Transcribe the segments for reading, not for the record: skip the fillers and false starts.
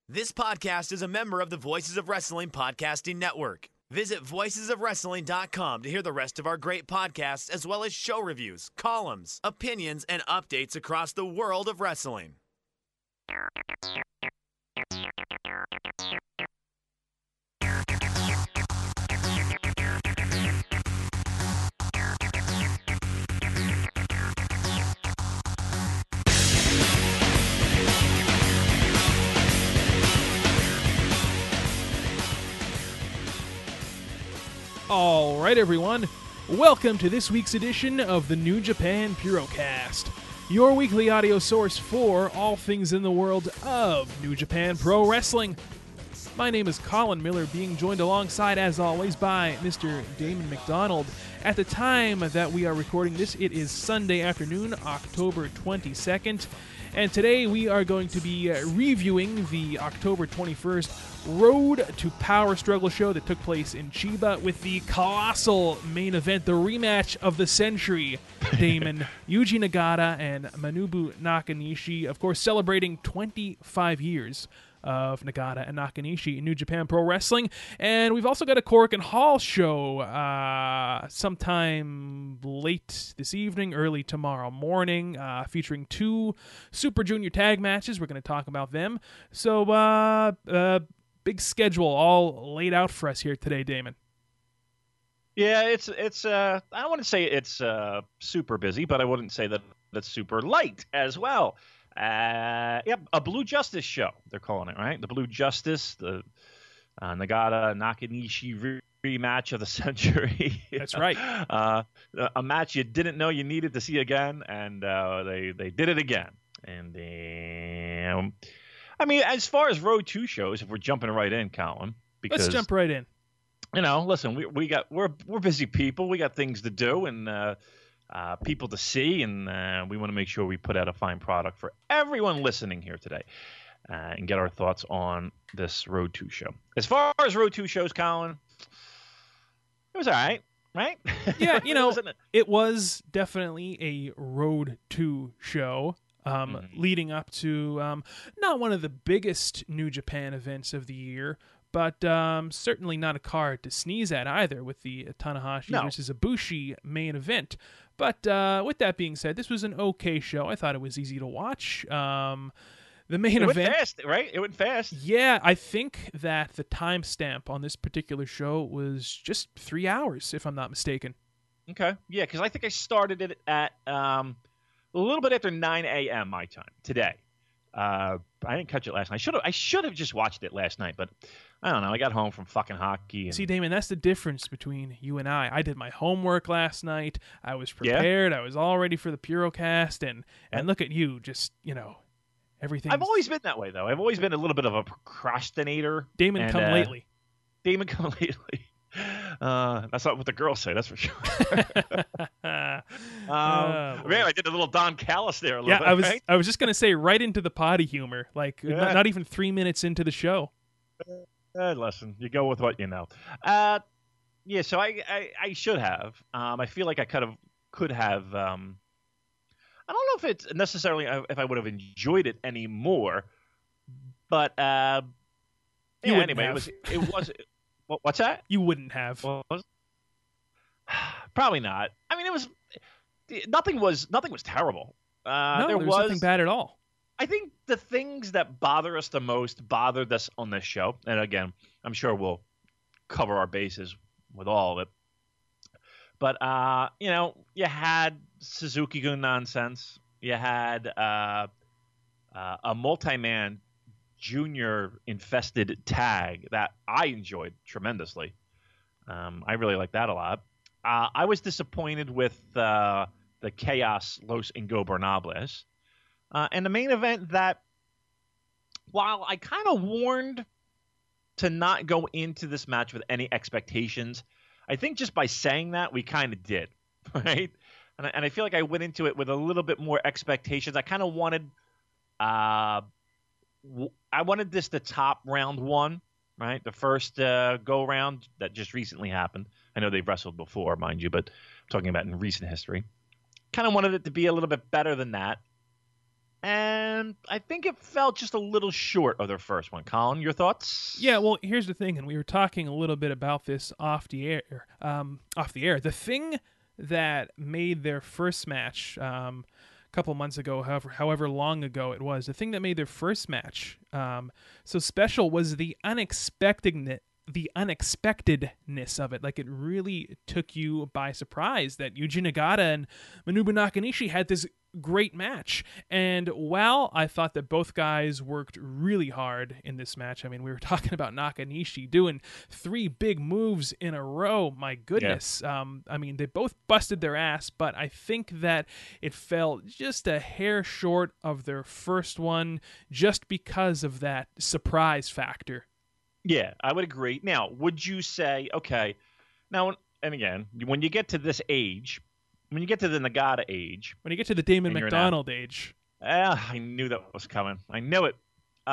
This podcast is a member of the Voices of Wrestling Podcasting Network. Visit voicesofwrestling.com to hear the rest of our great podcasts, as well as show reviews, columns, opinions, and updates across the world of wrestling. All right, everyone. Welcome to this week's edition of the New Japan Purocast, your weekly audio source for all things in the world of New Japan Pro Wrestling. My name is Colin Miller, being joined alongside, as always, by Mr. Damon McDonald. At the time that we are recording this, it is Sunday afternoon, October 22nd, and today we are going to be reviewing the October 21st Road to Power Struggle show that took place in Chiba with the colossal main event, the rematch of the century. Damon, Yuji Nagata and Manabu Nakanishi, of course, celebrating 25 years of Nagata and Nakanishi in New Japan Pro Wrestling. And we've also got a Korakuen Hall show sometime late this evening, early tomorrow morning, featuring two Super Junior tag matches. We're going to talk about them. So, big schedule all laid out for us here today, Damon. Yeah, it's I don't want to say it's super busy, but I wouldn't say that that's super light as well. Yeah, a Blue Justice show, they're calling it, right? The Blue Justice, the Nagata Nakanishi rematch of the century. That's right. A match you didn't know you needed to see again, and they did it again. And I mean, as far as Road 2 shows, if we're jumping right in, Colin, because let's jump right in. You know, listen, we're busy people. We got things to do and people to see, and we want to make sure we put out a fine product for everyone listening here today, and get our thoughts on this Road 2 show. As far as Road 2 shows, Colin, it was all right, right? Yeah, you know, it was definitely a Road 2 show. Leading up to not one of the biggest New Japan events of the year, but certainly not a card to sneeze at either, with the Tanahashi versus Ibushi main event. But with that being said, this was an okay show. I thought it was easy to watch. The main event went fast, right? It went fast. Yeah, I think that the timestamp on this particular show was just 3 hours, if I'm not mistaken. Okay, yeah, because I think I started it at a little bit after 9 a.m. my time today. I didn't catch it last night. I should have just watched it last night, but I don't know. I got home from fucking hockey. And... See, Damon, that's the difference between you and I. I did my homework last night. I was prepared. Yeah. I was all ready for the Purocast, and look at you, just, you know, everything. I've always been that way, though. I've always been a little bit of a procrastinator. Damon come lately. Damon come lately. That's not what the girls say, that's for sure. Man, I did a little Don Callis there a little bit. Yeah, I was just going to say right into the potty humor, like not even 3 minutes into the show. Listen, you go with what you know. Yeah, so I should have. I feel like I could have. I don't know if it's necessarily if I would have enjoyed it anymore, but anyway, it was. What's that? You wouldn't have. Probably not. I mean, nothing was terrible. There was nothing bad at all. I think the things that bother us the most bothered us on this show. And again, I'm sure we'll cover our bases with all of it. But, you know, you had Suzuki-gun nonsense. You had a multi-man junior-infested tag that I enjoyed tremendously. I really like that a lot. I was disappointed with the Chaos Los Ingobernables. And the main event that, while I kind of warned to not go into this match with any expectations, I think just by saying that, we kind of did, right? And I feel like I went into it with a little bit more expectations. I kind of wanted this to top round one, right? The first go-round that just recently happened. I know they've wrestled before, mind you, but I'm talking about in recent history. Kind of wanted it to be a little bit better than that. and I think it fell just a little short of their first one. Colin, your thoughts? Yeah, well, here's the thing, and we were talking a little bit about this off the air. The thing that made their first match a couple months ago, however long ago it was, the thing that made their first match so special was the unexpectedness of it. Like, it really took you by surprise that Yuji Nagata and Manabu Nakanishi had this great match. And while I thought that both guys worked really hard in this match, I mean, we were talking about Nakanishi doing 3 big moves in a row. My goodness. Yeah. I mean, they both busted their ass, but I think that it fell just a hair short of their first one just because of that surprise factor. Yeah, I would agree. Now, would you say, okay, now, and again, when you get to this age, when you get to the Nagata age, when you get to the Damon McDonald age, I knew that was coming. I knew it.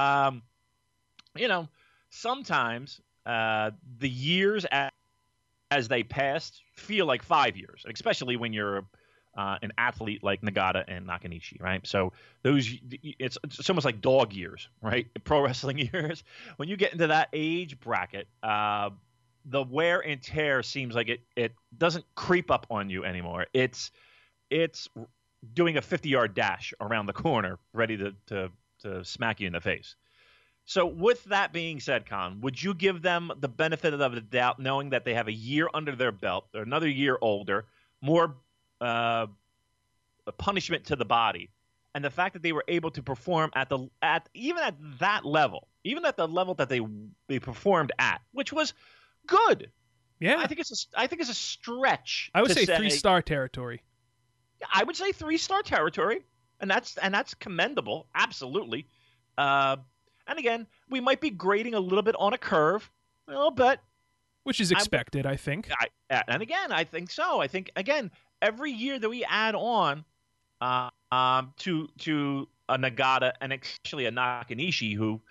Sometimes the years as they passed feel like 5 years, especially when you're an athlete like Nagata and Nakanishi, right? So it's almost like dog years, right? Pro wrestling years. When you get into that age bracket, the wear and tear seems like it doesn't creep up on you anymore. It's doing a 50-yard dash around the corner, ready to smack you in the face. So with that being said, Con, would you give them the benefit of the doubt, knowing that they have a year under their belt, they're another year older, more a punishment to the body, and the fact that they were able to perform even at that level, even at the level that they performed at, which was good. Yeah, I think it's a stretch. I would say 3-star territory. I would say 3-star territory, and that's commendable, absolutely. And again, we might be grading a little bit on a curve, a little bit, which is expected, I think. And again, I think so. I think again, every year that we add on to a Nagata and actually a Nakanishi, who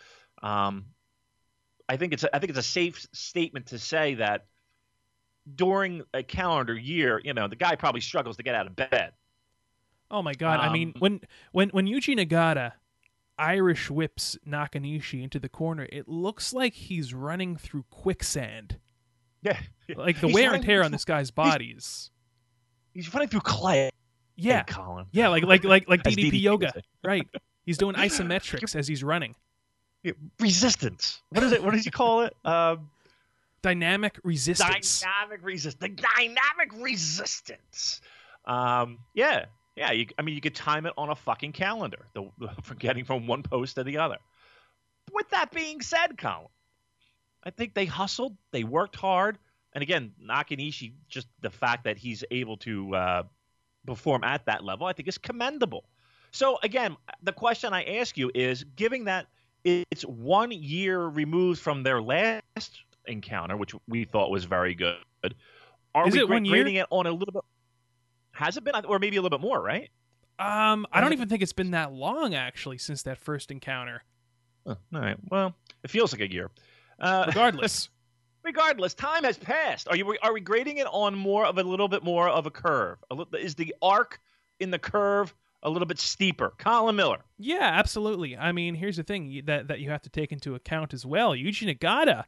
I think it's a safe statement to say that during a calendar year, the guy probably struggles to get out of bed. Oh my God! I mean, when Yuji Nagata Irish whips Nakanishi into the corner, it looks like he's running through quicksand. Yeah, like the wear and tear on this guy's body is. He's running through clay. Yeah, Colin. Yeah, like DDP yoga, right? He's doing isometrics as he's running. Resistance. What is it? What does he call it? Dynamic resistance. Dynamic resistance. Yeah. You could time it on a fucking calendar. For getting from one post to the other. With that being said, Colin, I think they hustled. They worked hard. And again, Nakanishi, just the fact that he's able to perform at that level, I think is commendable. So again, the question I ask you is, given that it's 1 year removed from their last encounter, which we thought was very good, is it 1 year? Grading it on a little bit? Has it been, or maybe a little bit more, right? I don't even think it's been that long actually since that first encounter. Oh, all right. Well, it feels like a year. Regardless, time has passed. Are we grading it on a little bit more of a curve? Is the arc in the curve a little bit steeper? Colin Miller. Yeah, absolutely. I mean, here's the thing that you have to take into account as well. Yuji Nagata,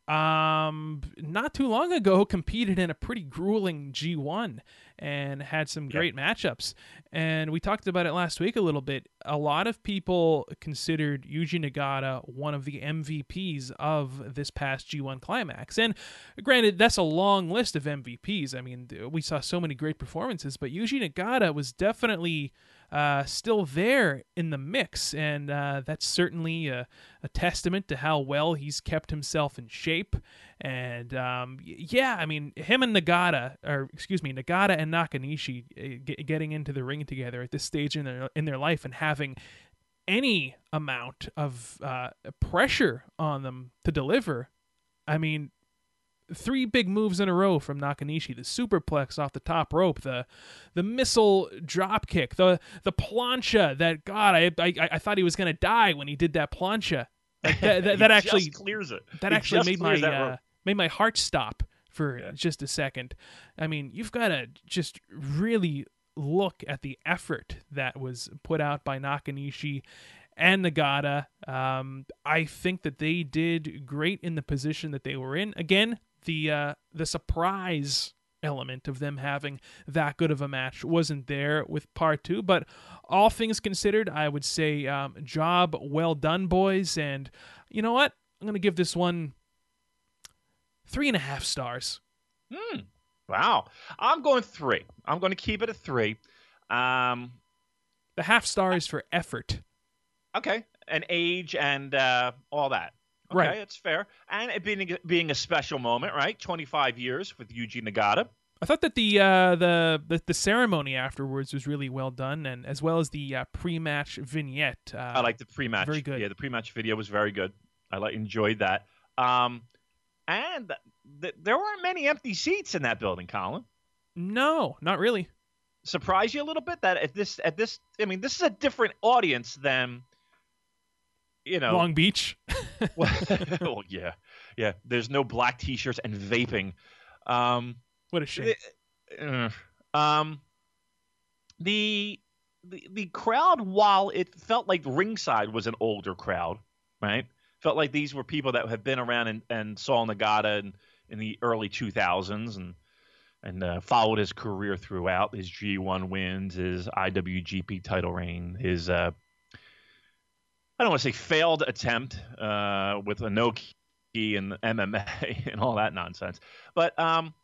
not too long ago, competed in a pretty grueling G1 and had some great matchups. And we talked about it last week a little bit. A lot of people considered Yuji Nagata one of the MVPs of this past G1 Climax. And granted, that's a long list of MVPs. I mean, we saw so many great performances, but Yuji Nagata was definitely still there in the mix, and that's certainly a testament to how well he's kept himself in shape. And I mean, him and Nagata and Nakanishi getting into the ring together at this stage in their life and having any amount of pressure on them to deliver. I mean, 3 big moves in a row from Nakanishi: the superplex off the top rope, the missile drop kick, the plancha. That God, I thought he was gonna die when he did that plancha. Like that actually clears it. That actually made my heart stop for just a second. I mean, you've got to just really look at the effort that was put out by Nakanishi and Nagata. I think that they did great in the position that they were in. Again, the surprise element of them having that good of a match wasn't there with part 2, but all things considered, I would say job well done, boys. And you know what? I'm going to give this one 3.5 stars. Wow. I'm going 3. I'm going to keep it at 3. The half star is for effort. Okay. And age and all that. Okay, right. It's fair. And it being a special moment, right? 25 years with Yuji Nagata. I thought that the ceremony afterwards was really well done, and as well as the pre-match vignette. I like the pre-match. Very good. Yeah, the pre-match video was very good. I enjoyed that. And there weren't many empty seats in that building, Colin. No, not really. Surprise you a little bit that this is a different audience than, Long Beach. Well, yeah. There's no black T-shirts and vaping. What a shame. The crowd, while it felt like ringside was an older crowd, right? Felt like these were people that have been around and saw Nagata in the early 2000s and followed his career throughout, his G1 wins, his IWGP title reign, his I don't want to say failed attempt with Inoki and MMA and all that nonsense, but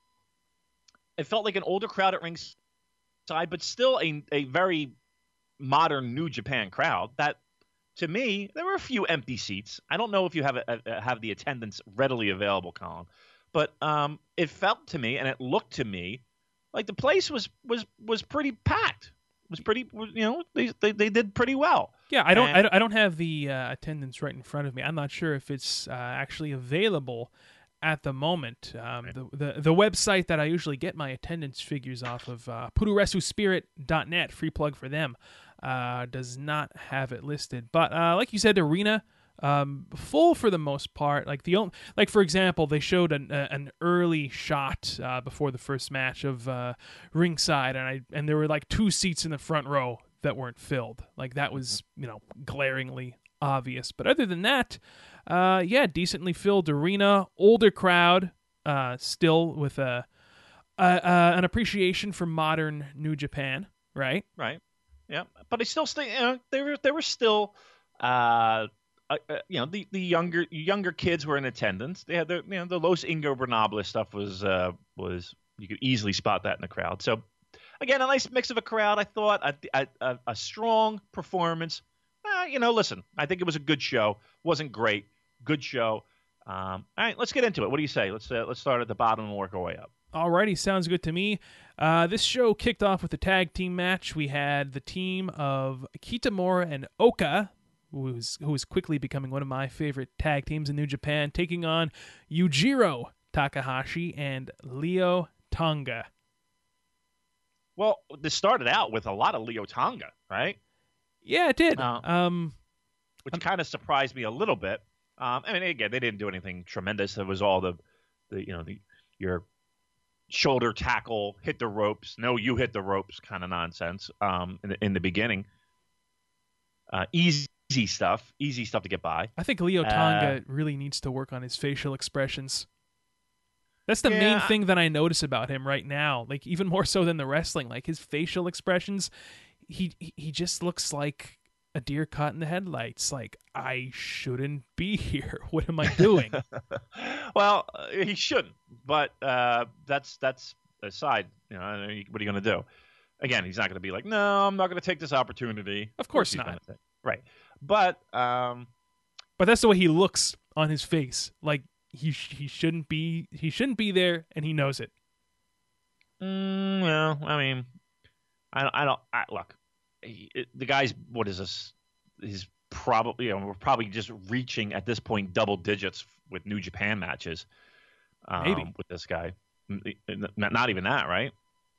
it felt like an older crowd at ringside, but still a very modern New Japan crowd. That, to me, there were a few empty seats. I don't know if you have the attendance readily available, Colin, but it felt to me and it looked to me like the place was pretty packed. It was pretty, they did pretty well. Yeah, I don't have the attendance right in front of me. I'm not sure if it's actually available at the moment. The website that I usually get my attendance figures off of, puroresuspirit.net, free plug for them, does not have it listed. But like you said, arena full for the most part. Like for example, they showed an early shot before the first match of ringside, and there were like 2 seats in the front row that weren't filled. Like that was glaringly obvious. But other than that, decently filled arena, older crowd, still with an appreciation for modern New Japan, right? Right. Yeah, but I still there were still the younger kids were in attendance. They had the Los Ingobernables stuff was you could easily spot that in the crowd. So again, a nice mix of a crowd. I thought a strong performance. Listen, I think it was a good show. Wasn't great. Good show. All right, let's get into it. What do you say? Let's start at the bottom and work our way up. Alrighty, sounds good to me. This show kicked off with a tag team match. We had the team of Kitamura and Oka, who is quickly becoming one of my favorite tag teams in New Japan, taking on Yujiro Takahashi and Leo Tonga. Well, this started out with a lot of Leo Tonga, right? Yeah, it did. Which kind of surprised me a little bit. Again, they didn't do anything tremendous. It was all your shoulder tackle, hit the ropes. No, you hit the ropes kind of nonsense in the beginning. Easy stuff to get by. I think Leo Tonga really needs to work on his facial expressions. That's the main thing that I notice about him right now. Like even more so than the wrestling. Like his facial expressions, he just looks like a deer caught in the headlights. Like, I shouldn't be here. What am I doing? Well, he shouldn't. But that's aside. What are you going to do? Again, he's not going to be like, no, I'm not going to take this opportunity. Of course not. Right. But that's the way he looks on his face. Like he shouldn't be there, and he knows it. Well, I mean, look. The guy's, what is this? He's probably, we're probably just reaching at this point double digits with New Japan matches. Maybe with this guy, not even that, right?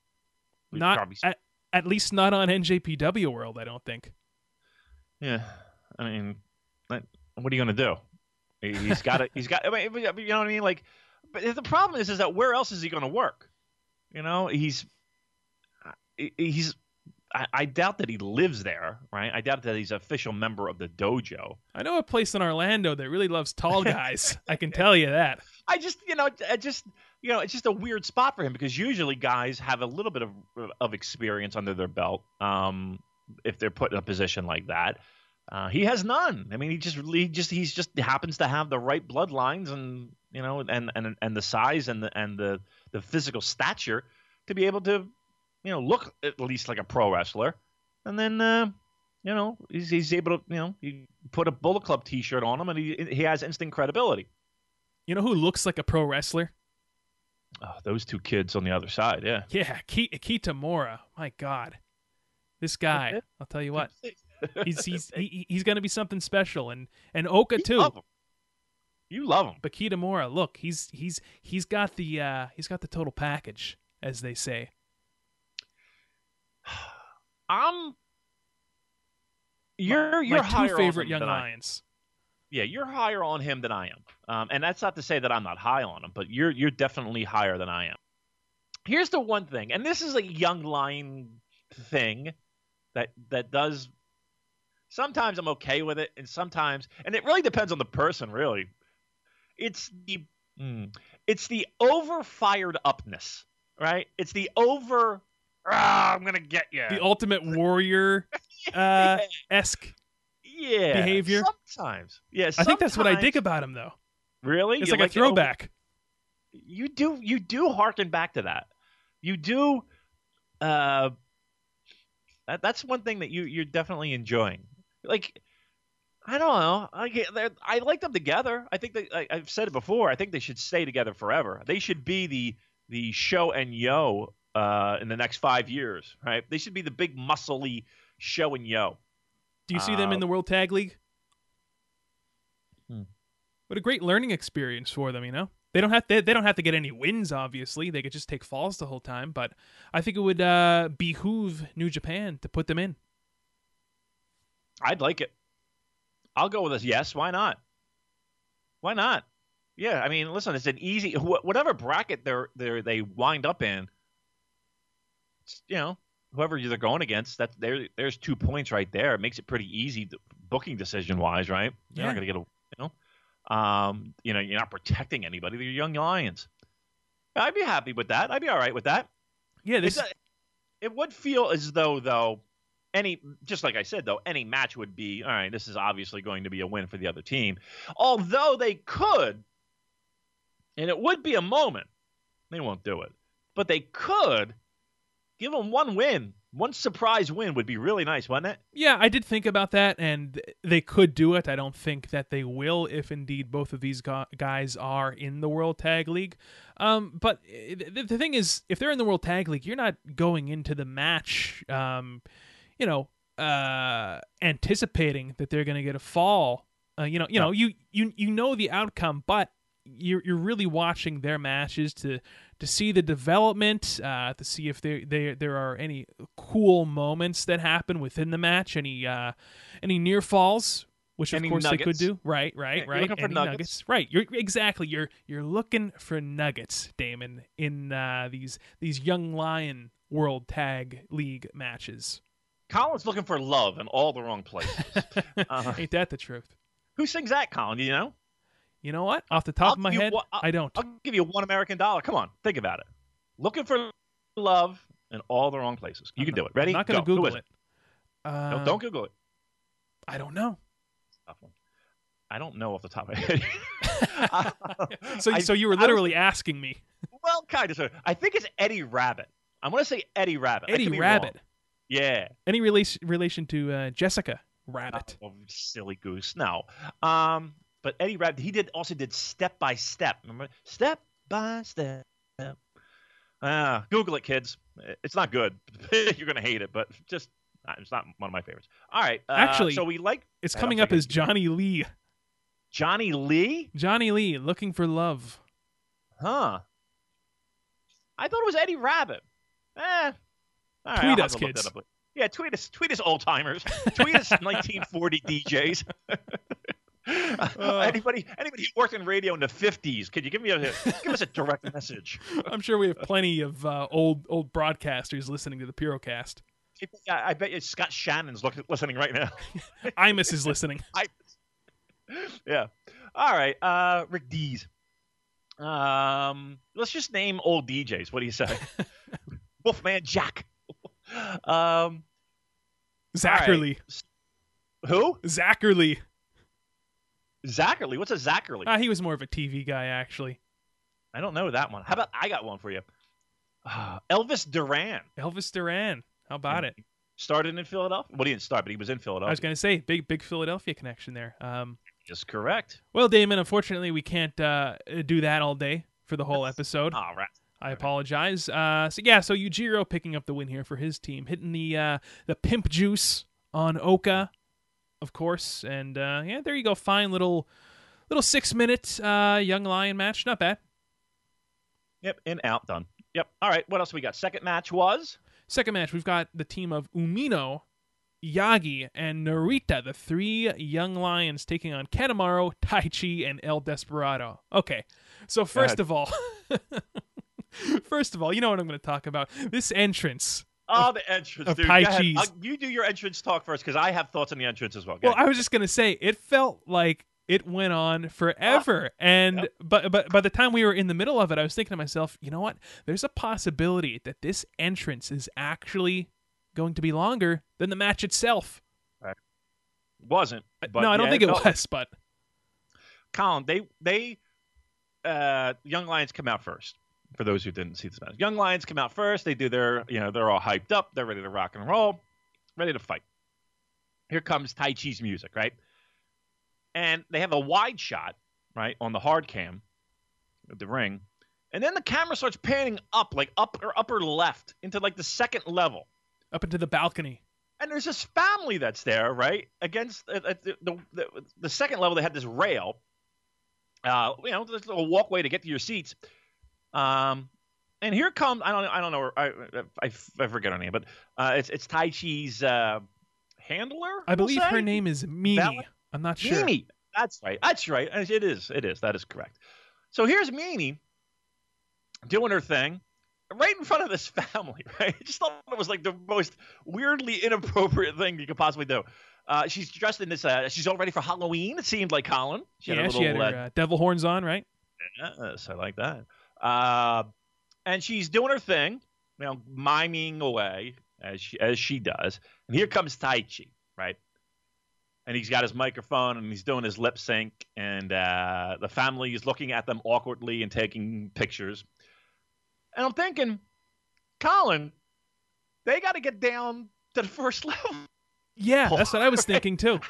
At least not on NJPW World, I don't think. Yeah, I mean, what are you gonna do? He's got it. I mean, you know what I mean? Like, but the problem is that where else is he gonna work? He's I doubt that he lives there, right? I doubt that he's an official member of the dojo. I know a place in Orlando that really loves tall guys. I can tell you that. It's just a weird spot for him because usually guys have a little bit of experience under their belt if they're put in a position like that. He has none. I mean, he just happens to have the right bloodlines and and the size and the physical stature to be able to look at least like a pro wrestler. And then he's able to you put a Bullet Club T-shirt on him and he has instant credibility. You know who looks like a pro wrestler? Oh, those two kids on the other side, yeah. Yeah, Kitamura. My God, this guy. I'll tell you what. He's going to be something special, and Oka too. Love him. You love him, but Kitamura, look, he's got the total package, as they say. You're my higher two favorite on him young than lions. Yeah, you're higher on him than I am, and that's not to say that I'm not high on him, but you're definitely higher than I am. Here's the one thing, and this is a young lion thing that does. Sometimes I'm okay with it, and sometimes, and it really depends on the person. Really, it's the over fired upness, right? It's the over. I'm gonna get you. The Ultimate Warrior esque behavior. Sometimes, yeah. I think that's what I dig about him, though. Really, it's like a throwback. You do harken back to that. You do. That's one thing that you're definitely enjoying. Like, I don't know. I like them together. I think I've said it before. I think they should stay together forever. They should be the Sho and Yo in the next 5 years, right? They should be the big muscly Sho and Yo. Do you see them in the World Tag League? What a great learning experience for them, They don't have to get any wins, obviously. They could just take falls the whole time, but I think it would behoove New Japan to put them in. I'd like it. I'll go with a yes. Why not? Why not? Yeah, I mean, listen, it's an easy whatever bracket they wind up in. Whoever they're going against, there's 2 points right there. It makes it pretty easy booking decision wise, right? You're not going to get you're not protecting anybody. They're young lions. I'd be happy with that. I'd be all right with that. Yeah, it would feel as though just like I said, though, any match would be, all right, this is obviously going to be a win for the other team. Although they could, and it would be a moment, they won't do it, but they could give them one win. One surprise win would be really nice, wouldn't it? Yeah, I did think about that, and they could do it. I don't think that they will, if indeed both of these guys are in the World Tag League. But the thing is, if they're in the World Tag League, you're not going into the match anticipating that they're going to get a fall. You know the outcome, but you're really watching their matches to see the development, to see if there are any cool moments that happen within the match, any near falls, which of course nuggets. They could do. Right. You're looking for nuggets. Right. You're looking for nuggets, Damon, in these Young Lion World Tag League matches. Colin's looking for love in all the wrong places. Ain't that the truth? Who sings that, Colin? Do you know? You know what? Off the top of my head, I don't. I'll give you $1 American. Come on, think about it. Looking for love in all the wrong places. You can do it. Ready? I'm not going to Google it. No, don't Google it. I don't know. I don't know off the top of my head. So you were literally asking me. Well, kind of. I think it's Eddie Rabbit. I'm going to say Eddie Rabbit. Eddie Rabbit. Wrong. Yeah. Any relation to Jessica Rabbit? Oh, silly goose. No. But Eddie Rabbit, he also did Step by Step. Remember? Step by Step. Google it, kids. It's not good. You're going to hate it, but it's not one of my favorites. All right. Actually, so we like. It's coming up as Johnny Lee. Johnny Lee? Johnny Lee, Looking for Love. Huh. I thought it was Eddie Rabbit. All right, tweet us, kids. Yeah, tweet us, old timers. Tweet us, 1940 DJs. Anybody who worked in radio in the 50s, could you give us a direct message? I'm sure we have plenty of old broadcasters listening to the Purocast. I bet you Scott Shannon's listening right now. Imus is listening. Yeah. All right. Rick Dees. Let's just name old DJs. What do you say? Wolfman Jack. Zachary. Right. Who? Zachary. Zachary. What's a Zachary? He was more of a TV guy, actually. I don't know that one. How about I got one for you? Elvis Duran. Elvis Duran. How about it? Started in Philadelphia. Well, he didn't start, but he was in Philadelphia. I was going to say, big Philadelphia connection there. Just correct. Well, Damon, unfortunately, we can't do that all day for the whole episode. All right. I apologize. So Yujiro picking up the win here for his team, hitting the pimp juice on Oka, of course, and there you go. Fine little 6-minute Young Lion match, not bad. Yep, in, out, done. Yep. All right, what else we got? Second match, we've got the team of Umino, Yagi, and Narita, the 3 Young Lions taking on Kanemaru, Taichi, and El Desperado. Okay, so first of all, you know what I'm going to talk about. This entrance. Oh, the entrance, dude. Taichi's. You do your entrance talk first, because I have thoughts on the entrance as well. Well, I was just going to say, it felt like it went on forever. But by the time we were in the middle of it, I was thinking to myself, you know what? There's a possibility that this entrance is actually going to be longer than the match itself. Right. Wasn't. But no, I don't think it was, but Colin, they Young Lions come out first. For those who didn't see this match, Young Lions come out first. They do their, they're all hyped up. They're ready to rock and roll, ready to fight. Here comes Taichi's music, right? And they have a wide shot, right, on the hard cam of the ring. And then the camera starts panning up, like upper left, into like the second level. Up into the balcony. And there's this family that's there, right? Against the second level, they had this rail. There's a walkway to get to your seats. And here comes, I don't know, I forget her name, but it's Taichi's handler. I believe her name is Mimi. I'm not sure. Mimi. That's right. It is. That is correct. So here's Mimi doing her thing right in front of this family, right? I just thought it was like the most weirdly inappropriate thing you could possibly do. She's dressed in this, she's all ready for Halloween, it seemed like, Colin. She had her devil horns on, right? Yes, I like that. And she's doing her thing, miming away as she does. And here comes Taichi, right? And he's got his microphone and he's doing his lip sync, and the family is looking at them awkwardly and taking pictures. And I'm thinking, Colin, they got to get down to the first level. Yeah, that's what I was thinking too.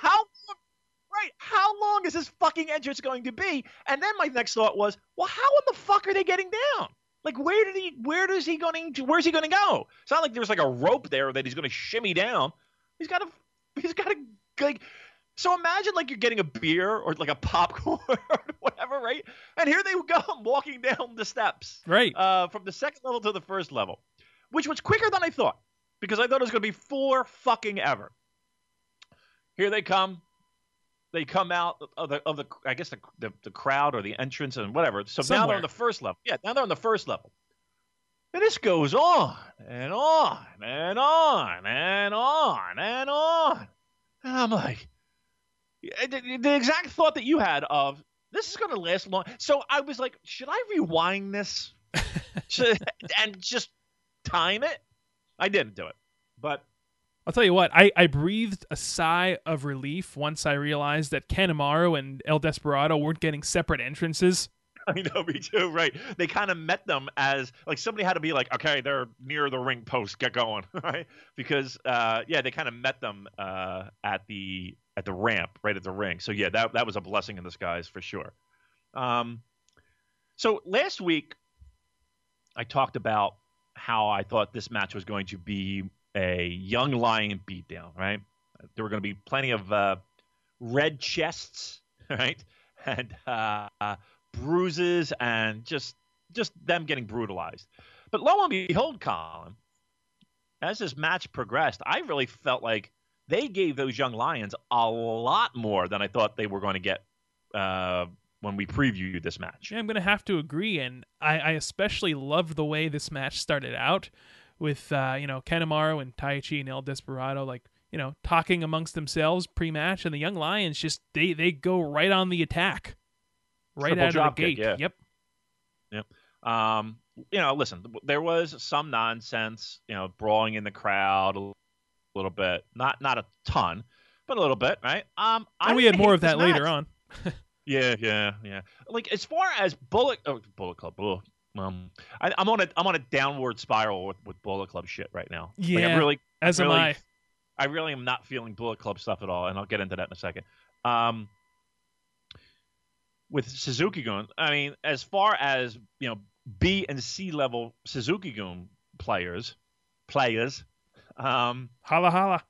How long is this fucking entrance going to be? And then my next thought was, well, how in the fuck are they getting down? Like, where's he going to go? It's not like there's like a rope there that he's going to shimmy down. He's got to like. So imagine like you're getting a beer or like a popcorn or whatever, right? And here they go walking down the steps, right? From the second level to the first level, which was quicker than I thought, because I thought it was going to be forever. Here they come. They come out of the I guess the crowd or the entrance and whatever. So now they're on the first level. Yeah, now they're on the first level. And this goes on and on and on and on and on. And I'm like, the exact thought that you had of, this is going to last long. So I was like, should I rewind this and just time it? I didn't do it, but I'll tell you what, I breathed a sigh of relief once I realized that Kanemaru and El Desperado weren't getting separate entrances. I know, me too, right. They kind of met them as, like, somebody had to be like, okay, they're near the ring post, get going, right? Because, they kind of met them at the ramp, right at the ring. So, yeah, that was a blessing in disguise for sure. So last week, I talked about how I thought this match was going to be a Young Lion beatdown, right? There were going to be plenty of red chests, right? And bruises and just them getting brutalized. But lo and behold, Colin, as this match progressed, I really felt like they gave those Young Lions a lot more than I thought they were going to get when we previewed this match. Yeah, I'm going to have to agree, and I especially loved the way this match started out with Kanemaru and Taichi and El Desperado, like, talking amongst themselves pre-match, and the Young Lions just they go right on the attack, right Triple out of the drop gate. kick, yeah. Yep. Listen, there was some nonsense, brawling in the crowd a little bit, not a ton, but a little bit, right? And we had more of that later on. Yeah. Like, as far as Bullet Club, I'm on a downward spiral with Bullet Club shit right now. Yeah, like, am I. I really am not feeling Bullet Club stuff at all, and I'll get into that in a second. With Suzuki-gun, I mean, as far as B and C level Suzuki-gun players, holla holla,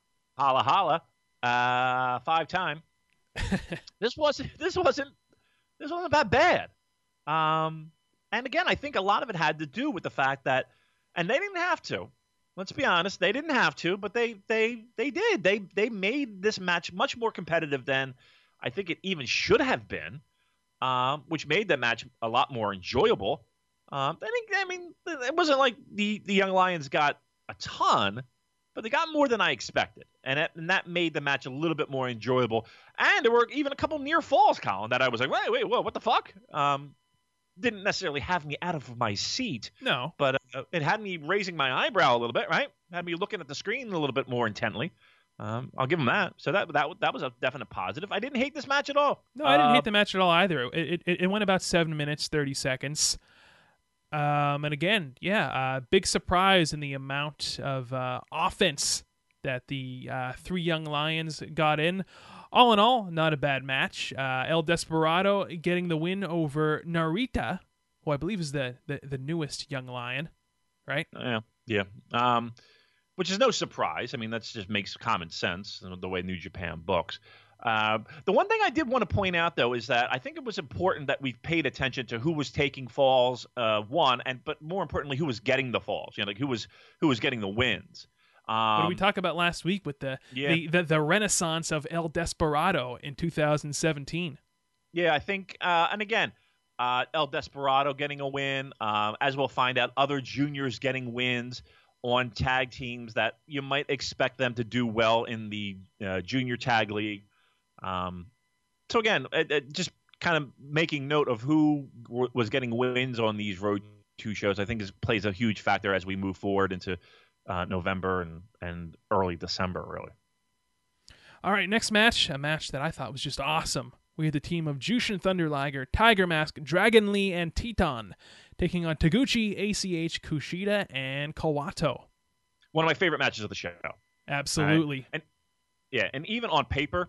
5-time. This wasn't that bad. And again, I think a lot of it had to do with the fact that, and they didn't have to. Let's be honest, they didn't have to, but they did. They made this match much more competitive than I think it even should have been, which made the match a lot more enjoyable. I mean, it wasn't like the Young Lions got a ton, but they got more than I expected, and that made the match a little bit more enjoyable. And there were even a couple near falls, Colin, that I was like, wait, whoa, what the fuck? Didn't necessarily have me out of my seat. No. But it had me raising my eyebrow a little bit, right? Had me looking at the screen a little bit more intently. I'll give them that. So that was a definite positive. I didn't hate this match at all. No, I didn't hate the match at all either. It went about 7 minutes, 30 seconds. And again, big surprise in the amount of offense that the 3 Young Lions got in. All in all, not a bad match. El Desperado getting the win over Narita, who I believe is the newest Young Lion, right? Yeah. Which is no surprise. I mean, that just makes common sense, the way New Japan books. The one thing I did want to point out, though, is that I think it was important that we paid attention to who was taking falls, but more importantly, who was getting the falls. Like who was getting the wins. What did we talk about last week with the renaissance of El Desperado in 2017? Yeah, I think, and again, El Desperado getting a win, as we'll find out, other juniors getting wins on tag teams that you might expect them to do well in the junior tag league. So again, just kind of making note of who was getting wins on these Road 2 shows, I think plays a huge factor as we move forward into November and early December, really. All right, next match, a match that I thought was just awesome. We had the team of Jushin Thunder Liger, Tiger Mask, Dragon Lee, and Teton taking on Taguchi, ACH, Kushida, and Kawato. One of my favorite matches of the show. Absolutely. And even on paper,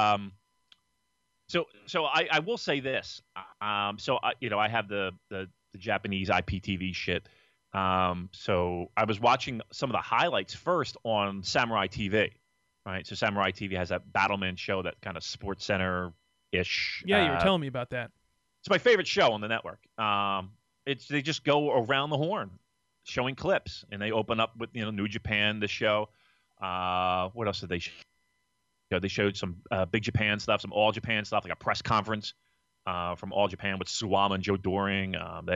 so I will say this. I have the Japanese IPTV shit. So I was watching some of the highlights first on Samurai TV, right? So Samurai TV has that Battleman show, that kind of Sports Center-ish. Yeah, you were telling me about that. It's my favorite show on the network. They just go around the horn, showing clips, and they open up with New Japan, the show. What else did they show? They showed some Big Japan stuff, some All Japan stuff, like a press conference from All Japan with Suwama and Joe Doring.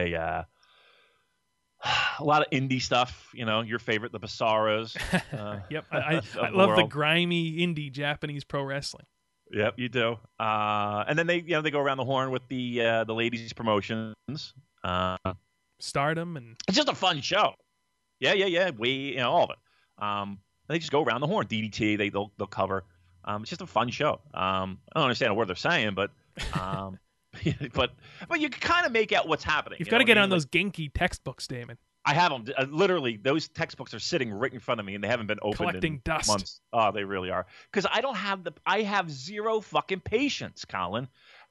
A lot of indie stuff, your favorite, the Bizarros. Yep, I love the grimy indie Japanese pro wrestling. Yep, you do. And then they go around the horn with the ladies promotions, Stardom, and it's just a fun show. Yeah. We all of it. They just go around the horn. DDT, they'll cover. It's just a fun show. I don't understand a word they're saying, but. But you can kind of make out what's happening. You've got to get on those Genki textbooks, Damon. I have them. Literally, those textbooks are sitting right in front of me, and they haven't been opened collecting in dust. Months. Oh, they really are. Because I have zero fucking patience, Colin.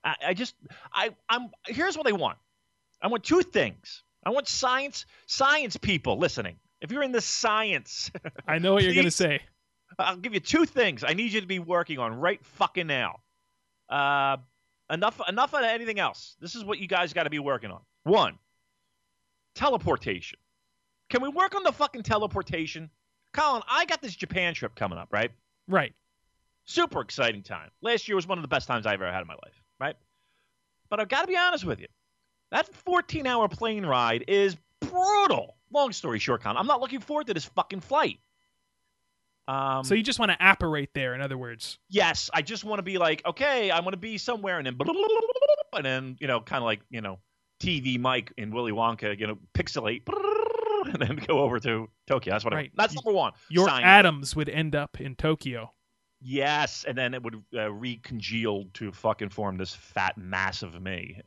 Here's what I want. I want 2 things. I want science people listening. If you're in the science, I know what you're going to say. I'll give you 2 things I need you to be working on right fucking now. Enough of anything else. This is what you guys got to be working on. 1, teleportation. Can we work on the fucking teleportation? Colin, I got this Japan trip coming up, right? Right. Super exciting time. Last year was one of the best times I ever had in my life, right? But I've got to be honest with you. That 14-hour plane ride is brutal. Long story short, Con, I'm not looking forward to this fucking flight. So you just want to apparate there, in other words. Yes, I just want to be like, okay, I want to be somewhere, and then kind of like, TV Mike in Willy Wonka, pixelate, and then go over to Tokyo. That's what Right. That's number one. Your Science. atoms would end up in Tokyo. Yes, and then it would recongeal to fucking form this fat mass of me.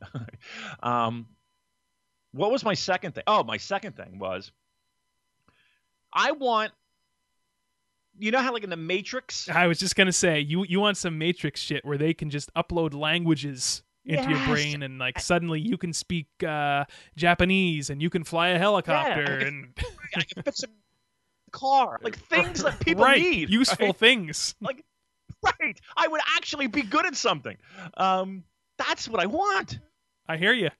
What was my second thing? Oh, my second thing was I want, how like in the Matrix? I was just gonna say, you want some Matrix shit where they can just upload languages into your brain, and like suddenly you can speak Japanese and you can fly a helicopter, and I can fix a car, like things that people right, need, useful right? things. Like, right, I would actually be good at something. That's what I want. I hear you.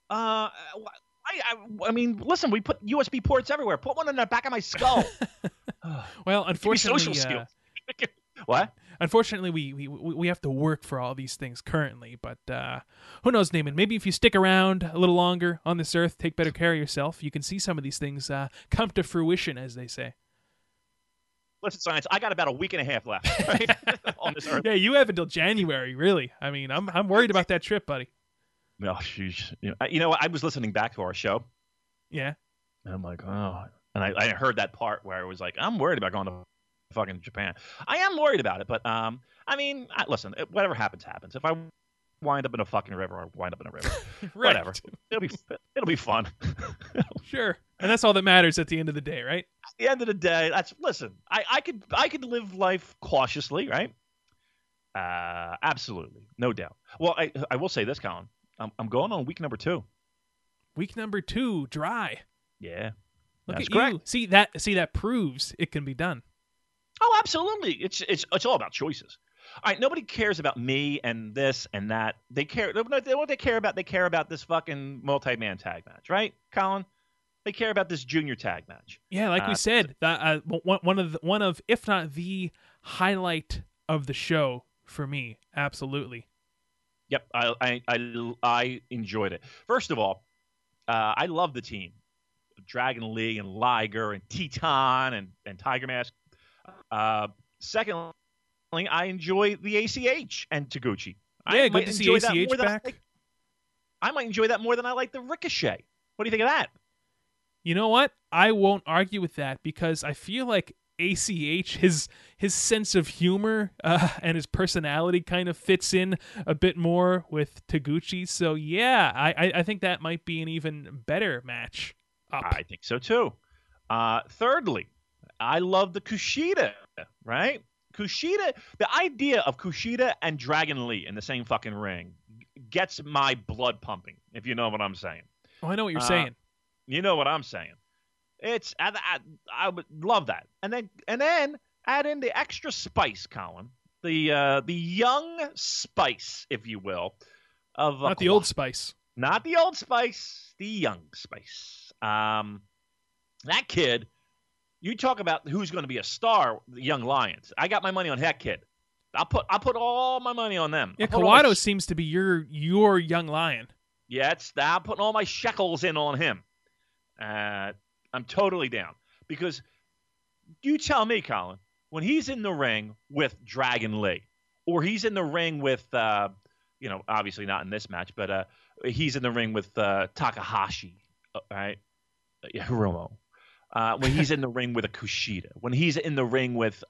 I mean, listen, we put USB ports everywhere. Put one in the back of my skull. Well, unfortunately, social skills. What? Unfortunately, we have to work for all these things currently, but who knows, Naaman? Maybe if you stick around a little longer on this earth, take better care of yourself, you can see some of these things come to fruition, as they say. Listen, science, I got about a week and a half left, right? On this earth. Yeah, you have until January, really. I mean, I'm worried about that trip, buddy. No, sheesh. You know what? I was listening back to our show. Yeah. And I'm like, oh. And I heard that part where it was like, I'm worried about going to fucking Japan. I am worried about it, but I mean, listen, whatever happens, happens. If I wind up in a fucking river, I wind up in a river. Right. Whatever. It'll be fun. Sure. And that's all that matters at the end of the day, right? At the end of the day, listen, I could live life cautiously, right? Absolutely. No doubt. Well, I will say this, Colin. I'm going on week number 2. Week number 2, dry. Yeah. Look That's at correct. you. See that proves it can be done. Oh, absolutely. It's all about choices. All right, nobody cares about me and this and that. They care. What they care about? They care about this fucking multi-man tag match, right, Colin? They care about this junior tag match. Yeah, like we said, that one of if not the highlight of the show for me. Absolutely. Yep, I enjoyed it. First of all, I love the team. Dragon Lee and Liger and Teton and Tiger Mask. Secondly, I enjoy the ACH and Taguchi. Yeah, good to see ACH back. I might enjoy that more than I like the Ricochet. What do you think of that? You know what? I won't argue with that because I feel like ACH, his sense of humor and his personality kind of fits in a bit more with Taguchi. So yeah, I think that might be an even better match. I think so too. Thirdly, I love the Kushida, right? Kushida, the idea of Kushida and Dragon Lee in the same fucking ring gets my blood pumping, if you know what I'm saying. Oh, I know what you're saying. You know what I'm saying. It's I would love that. And then add in the extra spice, Colin. The young spice, if you will, of not the old spice. Not the old spice, the young spice. That kid, you talk about who's going to be a star, the Young Lions. I got my money on that kid. I'll put all my money on them. Yeah, Kawato seems to be your young lion. Yeah, I'm putting all my shekels in on him. I'm totally down because you tell me, Colin, when he's in the ring with Dragon Lee, or he's in the ring with, obviously not in this match, but he's in the ring with Takahashi, right? Hiromu. When he's in the ring with a Kushida, when he's in the ring with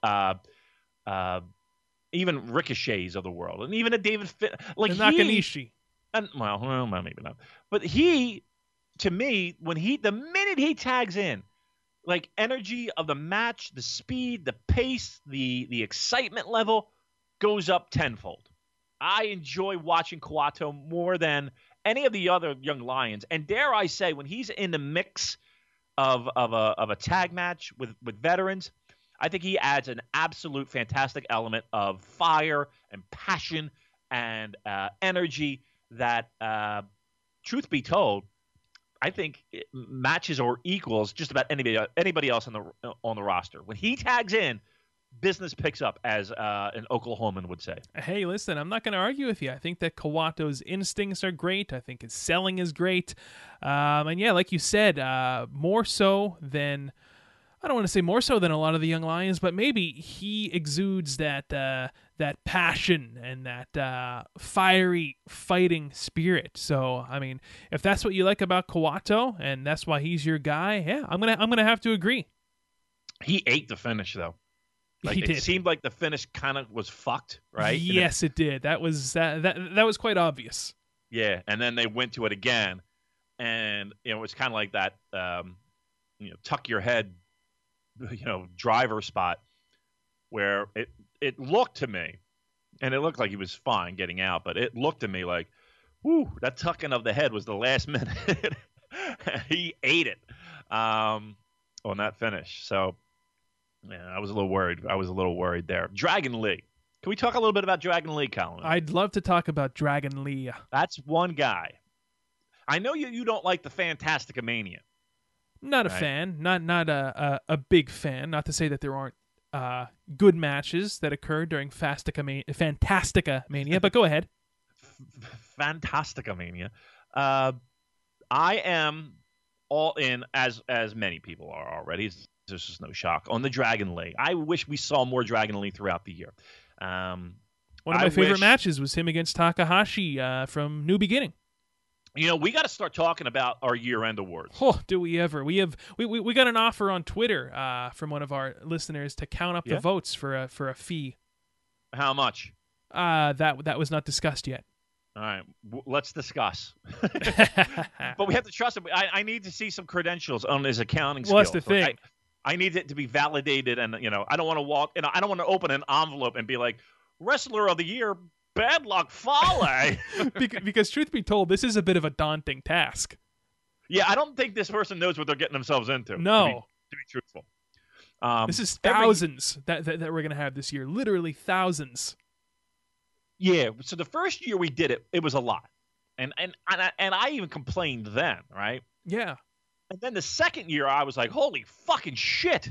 even Ricochets of the world, and even a David like Nakanishi. Well, maybe not. But to me, the minute he tags in, like energy of the match, the speed, the pace, the excitement level goes up tenfold. I enjoy watching Kawato more than any of the other young lions, and dare I say, when he's in the mix of a tag match with veterans, I think he adds an absolute fantastic element of fire and passion and energy that, truth be told, I think matches or equals just about anybody else on the roster. When he tags in, business picks up, as an Oklahoman would say. Hey, listen, I'm not going to argue with you. I think that Kawato's instincts are great. I think his selling is great. And yeah, like you said, more so than, I don't want to say more so than a lot of the young lions, but maybe he exudes that that passion and that fiery fighting spirit. So, I mean, if that's what you like about Kawato and that's why he's your guy, yeah, I'm gonna have to agree. He ate the finish, though. Like, He it did. seemed like the finish kind of was fucked, right? Yes, it did. That was that was quite obvious. Yeah, and then they went to it again, and it was kind of like that, tuck your head, driver spot, where it looked to me, and it looked like he was fine getting out, but it looked to me like, whoo, that tucking of the head was the last minute. He ate it on that finish. So, yeah, I was a little worried there. Dragon Lee. Can we talk a little bit about Dragon Lee, Colin? I'd love to talk about Dragon Lee. That's one guy. I know you don't like the Fantastica Mania. Not a Right. fan, not a big fan. Not to say that there aren't good matches that occur during Fantastica Mania, but go ahead. Fantastica Mania. I am all in, as many people are already. This is no shock on the Dragon Lee. I wish we saw more Dragon Lee throughout the year. One of I my favorite wish- matches was him against Takahashi from New Beginning. We got to start talking about our year-end awards. Oh, do we ever? We got an offer on Twitter from one of our listeners to count up the Yeah? votes for a fee. How much? That was not discussed yet. All right, let's discuss. But we have to trust him. I need to see some credentials on his accounting skills. Well, that's the thing. Like, I need it to be validated, and I don't want to walk. I don't want to open an envelope and be like, Wrestler of the Year, Bad Luck Fale. because truth be told, this is a bit of a daunting task. Yeah, I don't think this person knows what they're getting themselves into. No. To be truthful. This is thousands that we're going to have this year. Literally thousands. Yeah. So the first year we did it, it was a lot, and I even complained then, right? Yeah. And then the second year, I was like, "Holy fucking shit!"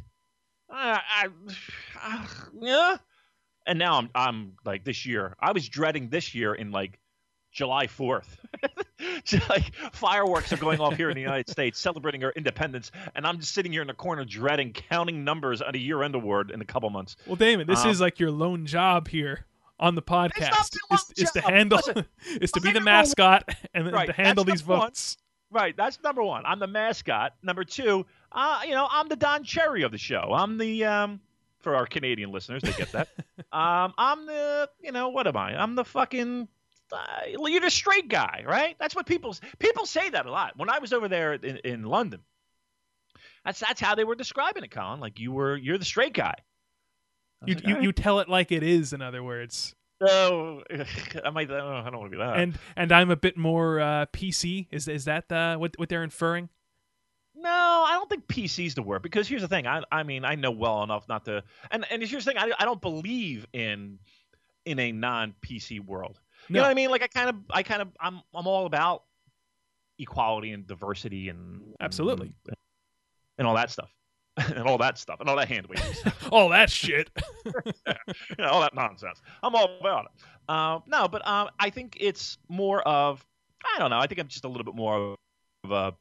Yeah. And now I'm like, this year, I was dreading this year in like July 4th. Like fireworks are going off here in the United States, celebrating our independence, and I'm just sitting here in the corner dreading counting numbers at a year-end award in a couple months. Well, Damon, this is like your lone job here on the podcast. my lone Is to job. handle, Listen, is to be my the number one- mascot and then Right, to handle that's these number one. votes. Right, that's number one. I'm the mascot. Number two, I'm the Don Cherry of the show. I'm the for our Canadian listeners, they get that. I'm the what am I? I'm the fucking you're the straight guy, right? That's what people say that a lot. When I was over there in London, that's how they were describing it, Colin. Like you're the straight guy. I was like, all right. You tell it like it is. In other words. So I don't want to be that. And I'm a bit more PC. Is that what they're inferring? No, I don't think PC's the word, because here's the thing. I mean, I know well enough not to. And here's the thing. I don't believe in a non-PC world. You know what I mean? Like I'm all about equality and diversity and Absolutely. and all that stuff. And all that stuff and all that hand waving stuff. All that shit. All that nonsense. I'm all about it. No, but I think it's more of, I don't know. I think I'm just a little bit more of a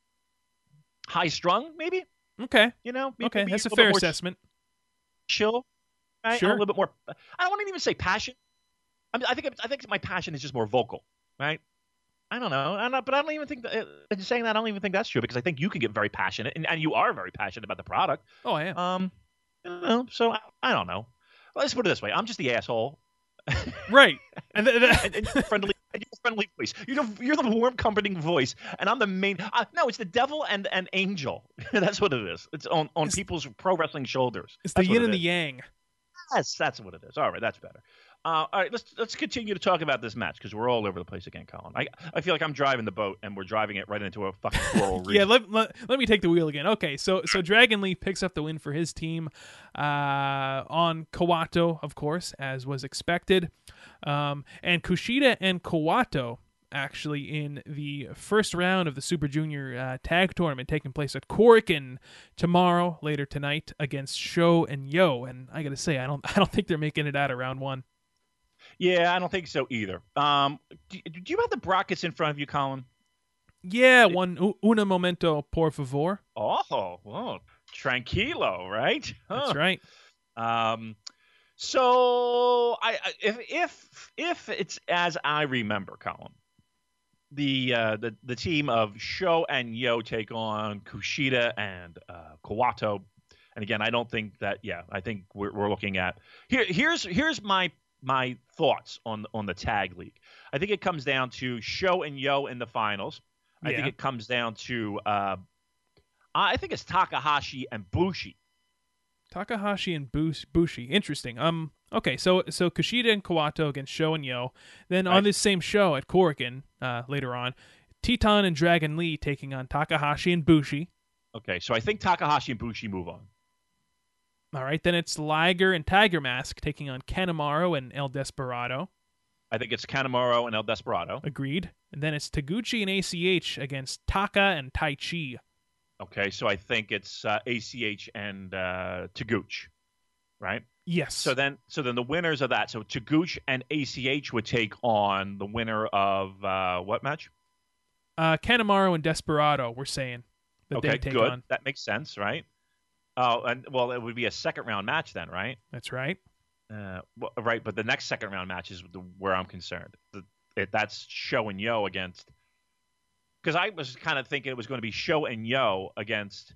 high strung, maybe. Okay. Maybe, Okay, maybe that's a little bit fair more assessment. Chill. Right? Sure. A little bit more. I don't want to even say passion. I think my passion is just more vocal, right? I don't know, but I don't even think that. In saying that, I don't even think that's true, because I think you can get very passionate, and you are very passionate about the product. Oh, I am. So I don't know. Let's put it this way: I'm just the asshole. Right. And and you're friendly. And you're a friendly voice. You're the warm, comforting voice, and I'm the main. No, it's the devil and angel. That's what it is. It's on people's pro wrestling shoulders. it's the That's what yin it and the is. yang. That's what it is. All right, that's better. All right, let's continue to talk about this match, because we're all over the place again, Colin. I feel like I'm driving the boat and we're driving it right into a fucking coral reef. Yeah, let me take the wheel again. Okay, so Dragon Lee picks up the win for his team on Kawato, of course, as was expected. And Kushida and Kawato actually, in the first round of the Super Junior Tag Tournament taking place at Korakuen tomorrow, later tonight, against Sho and Yo. And I gotta say, I don't think they're making it out of round one. Yeah, I don't think so either. Do you have the brackets in front of you, Colin? Yeah, una momento, por favor. Oh, tranquilo, right? Huh. That's right. So if it's as I remember, Colin, the team of Sho and Yo take on Kushida and Kawato, and again, I don't think that. Yeah, I think we're looking at here's my thoughts on the tag league. I think it comes down to Sho and Yo in the finals. I think it comes down to I think it's Takahashi and Bushi. Takahashi and Bushi. Interesting. Okay, so Kushida and Kawato against Sho and Yo. Then on this same show at Korakuen later on, Teton and Dragon Lee taking on Takahashi and Bushi. Okay, so I think Takahashi and Bushi move on. All right, then it's Liger and Tiger Mask taking on Kanemaru and El Desperado. I think it's Kanemaru and El Desperado. Agreed. And then it's Taguchi and ACH against Taka and Tai Chi. Okay, so I think it's ACH and Taguchi, right? Yes. So then the winners of that, so Taguchi and ACH would take on the winner of what match? Kanemaru and Desperado, we're saying. That okay, they take good. On. That makes sense, right? Oh, and well, it would be a second round match then, right? That's right. Right, but the next second round match is where I'm concerned. That's Sho and Yo against. Because I was kind of thinking it was going to be Sho and Yo against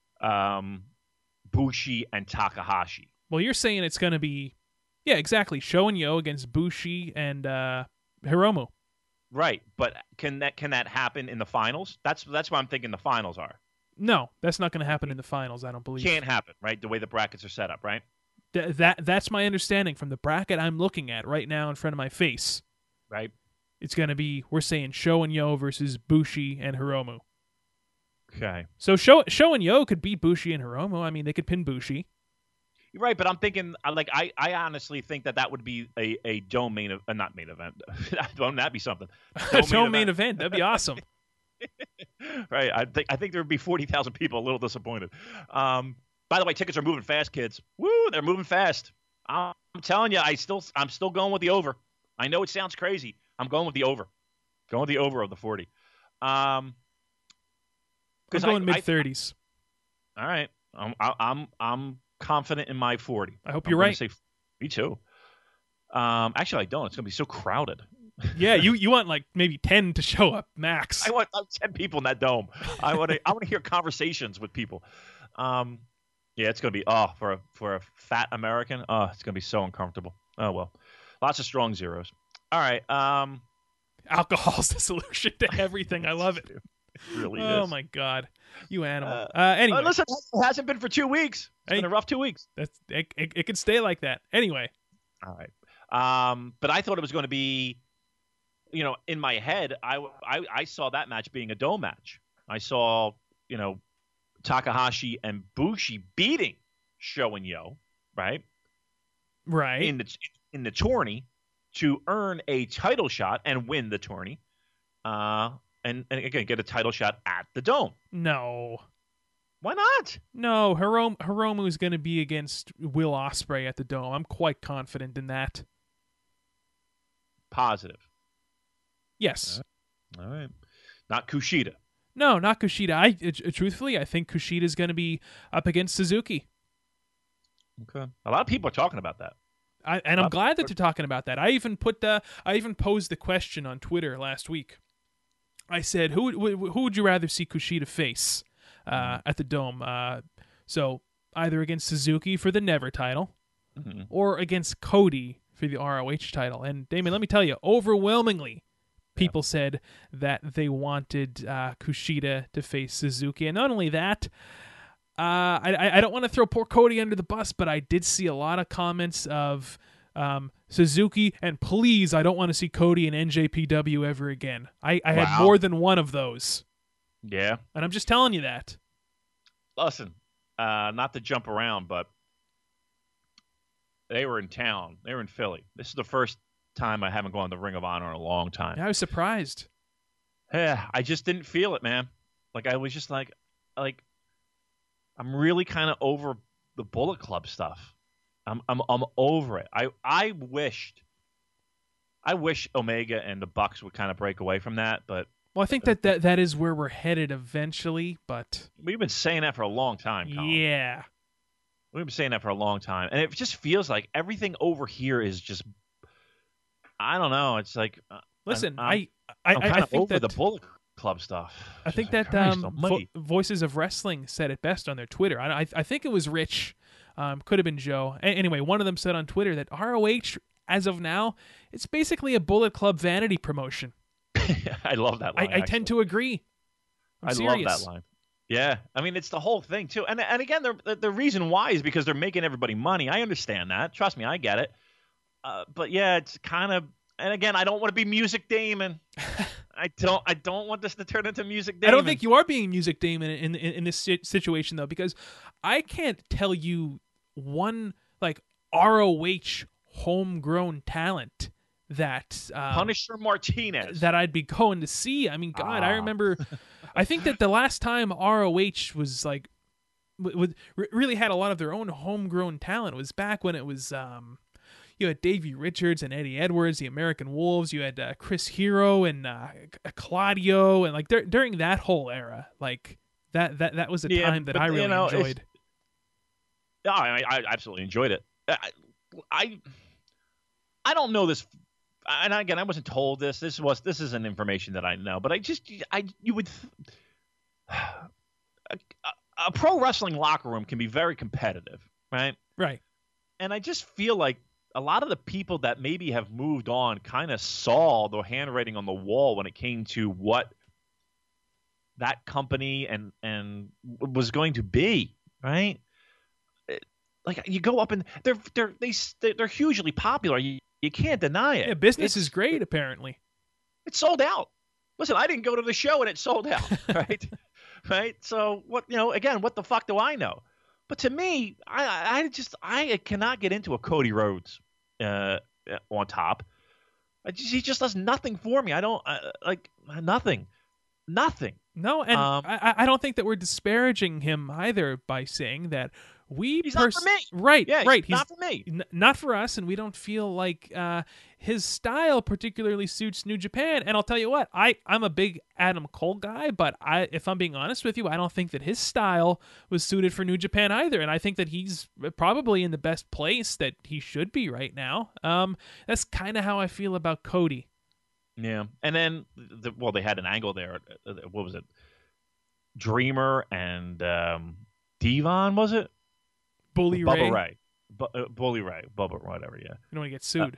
Bushi and Takahashi. Well, you're saying it's going to be, yeah, exactly. Sho and Yo against Bushi and Hiromu. Right, but can that happen in the finals? That's what I'm thinking the finals are. No, that's not going to happen in the finals, I don't believe. Can't happen, right? The way the brackets are set up, right? That's my understanding from the bracket I'm looking at right now in front of my face. Right. It's going to be, we're saying Sho and Yo versus Bushi and Hiromu. Okay. So Sho and Yo could beat Bushi and Hiromu. I mean, they could pin Bushi. You're right, but I'm thinking, like, I honestly think that would be a dome main event, not main event. Wouldn't that be something? Dome main event. That'd be awesome. Right. I think there would be 40,000 people a little disappointed. By the way, tickets are moving fast, kids. Woo, they're moving fast. I'm telling you, I'm still going with the over. I know it sounds crazy. I'm going with the over. Going with the over of the 40. I'm going mid-30s. All right. I'm confident in my 40. I hope you're right. Me too. Actually, I don't. It's going to be so crowded. Yeah, you want like maybe 10 to show up max. I want 10 people in that dome. I want to hear conversations with people. Yeah, it's going to be for a fat American. It's going to be so uncomfortable. Oh well, lots of strong zeros. All right. Alcohol's the solution to everything. I love it. It really is. Oh my God, you animal. Anyway, listen, it hasn't been for 2 weeks. It's been a rough 2 weeks. It can stay like that. Anyway. All right. But I thought it was going to be, in my head, I saw that match being a dome match. I saw, Takahashi and Bushi beating Sho and Yo, right? Right. In the tourney to earn a title shot and win the tourney. And again, get a title shot at the Dome. No. Why not? No, Hiromu is going to be against Will Ospreay at the Dome. I'm quite confident in that. Positive. Yes. All right. Not Kushida. No, not Kushida. Truthfully, I think Kushida is going to be up against Suzuki. Okay. A lot of people are talking about that. I'm glad that they're talking about that. I even posed the question on Twitter last week. I said, who would you rather see Kushida face at the Dome? So either against Suzuki for the Never title, or against Cody for the ROH title. And Damon, let me tell you, overwhelmingly, people said that they wanted Kushida to face Suzuki. And not only that, I don't want to throw poor Cody under the bus, but I did see a lot of comments of Suzuki, and please, I don't want to see Cody and NJPW ever again. I had more than one of those. Yeah. And I'm just telling you that. Listen, not to jump around, but they were in town. They were in Philly. This is the first time I haven't gone to Ring of Honor in a long time. Yeah, I was surprised. Yeah, I just didn't feel it, man. Like I was just like I'm really kind of over the Bullet Club stuff. I'm over it. I wish Omega and the Bucks would kind of break away from that, but Well, I think that is where we're headed eventually, but we've been saying that for a long time, Colin. yeah. We've been saying that for a long time, and it just feels like everything over here is just, I don't know. It's like, Listen, I'm I kind of think over that the Bullet Club stuff. I think Just that Christ almighty. Voices of Wrestling said it best on their Twitter. I think it was Rich, could have been Joe. Anyway, one of them said on Twitter that ROH, as of now, it's basically a Bullet Club vanity promotion. I love that line. I tend to agree. I'm serious. love that line. Yeah, I mean it's the whole thing too, and again, the reason why is because they're making everybody money. I understand that. Trust me, I get it. But yeah, it's kind of, and again, I don't want to be Music Damon. I don't want this to turn into Music Damon. I don't think you are being Music Damon in this situation though, because I can't tell you one like ROH homegrown talent that Punisher Martinez that I'd be going to see. I mean, God, I remember. I think that the last time ROH was like really had a lot of their own homegrown talent was back when it was you had Davey Richards and Eddie Edwards, the American Wolves. You had Chris Hero and Claudio, and like during that whole era, like that was a time that I really enjoyed. Yeah, I absolutely enjoyed it. I don't know this, and again, I wasn't told this. This isn't information that I know, but you would. A pro wrestling locker room can be very competitive, right? Right. And I just feel like a lot of the people that maybe have moved on kind of saw the handwriting on the wall when it came to what that company and was going to be, right? Like you go up and they're hugely popular. You can't deny it. Yeah, business is great. Apparently, it's sold out. Listen, I didn't go to the show and it sold out, right? Right. So what? Again, what the fuck do I know? But to me, I cannot get into a Cody Rhodes on top. He just does nothing for me. I don't like nothing. No, and I don't think that we're disparaging him either by saying that he's not for me. Right, yeah, right. He's not for me. Not for us, and we don't feel like his style particularly suits New Japan. And I'll tell you what, I'm a big Adam Cole guy, but if I'm being honest with you, I don't think that his style was suited for New Japan either. And I think that he's probably in the best place that he should be right now. That's kind of how I feel about Cody. Yeah, and then they had an angle there. What was it? Dreamer and Devon, was it? Bully Bubba Ray. Ray. Bully Ray. Bubba, whatever, yeah. You don't want to get sued.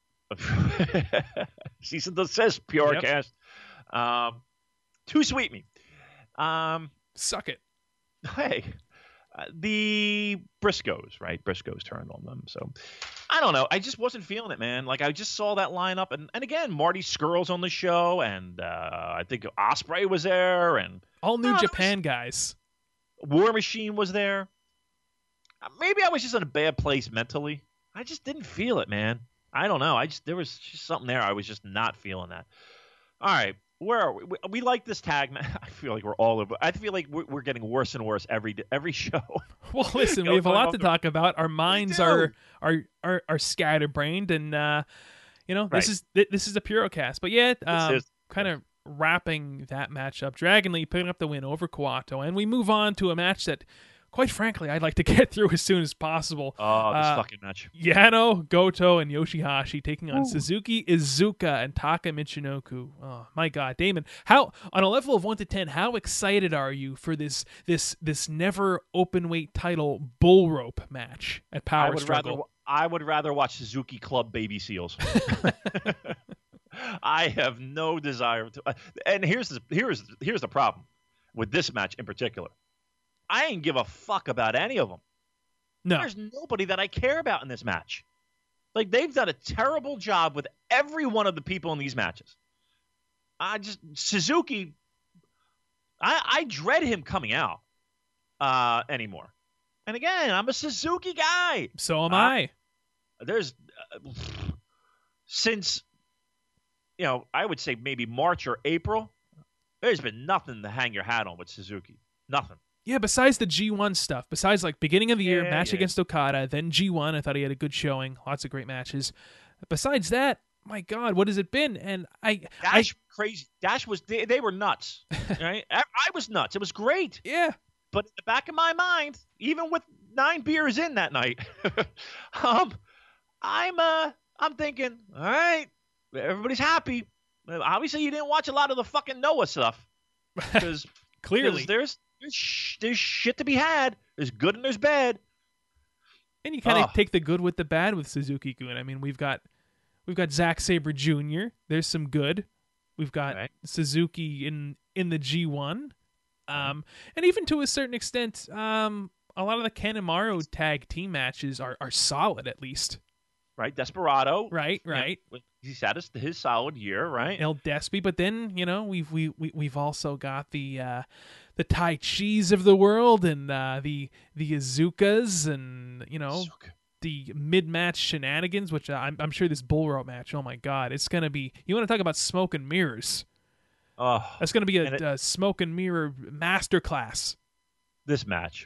Cease and desist, Purecast. Yep. Too sweet me. Suck it. Hey, the Briscoes, right? Briscoes turned on them. So, I don't know. I just wasn't feeling it, man. Like, I just saw that lineup. And again, Marty Scurll's on the show. And I think Ospreay was there. And all New Japan guys. War Machine was there. Maybe I was just in a bad place mentally. I just didn't feel it, man. I don't know. There was just something there. I was just not feeling that. All right. Where are we? We like this tag, man. I feel like we're all over. I feel like we're getting worse and worse every show. Well, listen, we have a lot to talk about. Our minds are scatterbrained, and right. This is a Purocast. But yeah, kind of wrapping that match up. Dragon Lee picking up the win over Kawato, and we move on to a match that, quite frankly, I'd like to get through as soon as possible. Oh, this fucking match. Yano, Goto, and Yoshihashi taking on Suzuki Iizuka and Taka Michinoku. Oh, my God. Damon, how, on a level of 1 to 10, how excited are you for this never open-weight title bull rope match at Power Struggle? I would rather watch Suzuki Club Baby Seals. I have no desire to. And here's the problem with this match in particular. I ain't give a fuck about any of them. No. There's nobody that I care about in this match. Like, they've done a terrible job with every one of the people in these matches. Suzuki, I dread him coming out anymore. And again, I'm a Suzuki guy. So am I. There's since, I would say maybe March or April, there's been nothing to hang your hat on with Suzuki. Nothing. Yeah, besides the G1 stuff, besides like beginning of the year, match Yeah. against Okada, then G1, I thought he had a good showing, lots of great matches. Besides that, my God, what has it been? And Dash crazy. Dash was they were nuts. Right? I was nuts. It was great. yeah, But in the back of my mind, even with 9 beers in that night, I'm thinking, all right, everybody's happy. Obviously, you didn't watch a lot of the fucking Noah stuff because clearly. there's shit to be had. There's good and there's bad. And you kind of take the good with the bad with Suzuki-gun. I mean, we've got Zack Sabre Jr. There's some good. We've got Suzuki in the G1. And even to a certain extent, a lot of the Kanemaru tag team matches are solid, at least. Right, Desperado. Right. He's had his solid year, right? El Despy, but then we've also got the Tai Chis of the world and the Azukas and the mid-match shenanigans, which I'm sure this bull rope match. Oh my God, it's gonna be. You want to talk about smoke and mirrors? Oh, That's gonna be a smoke and mirror masterclass. This match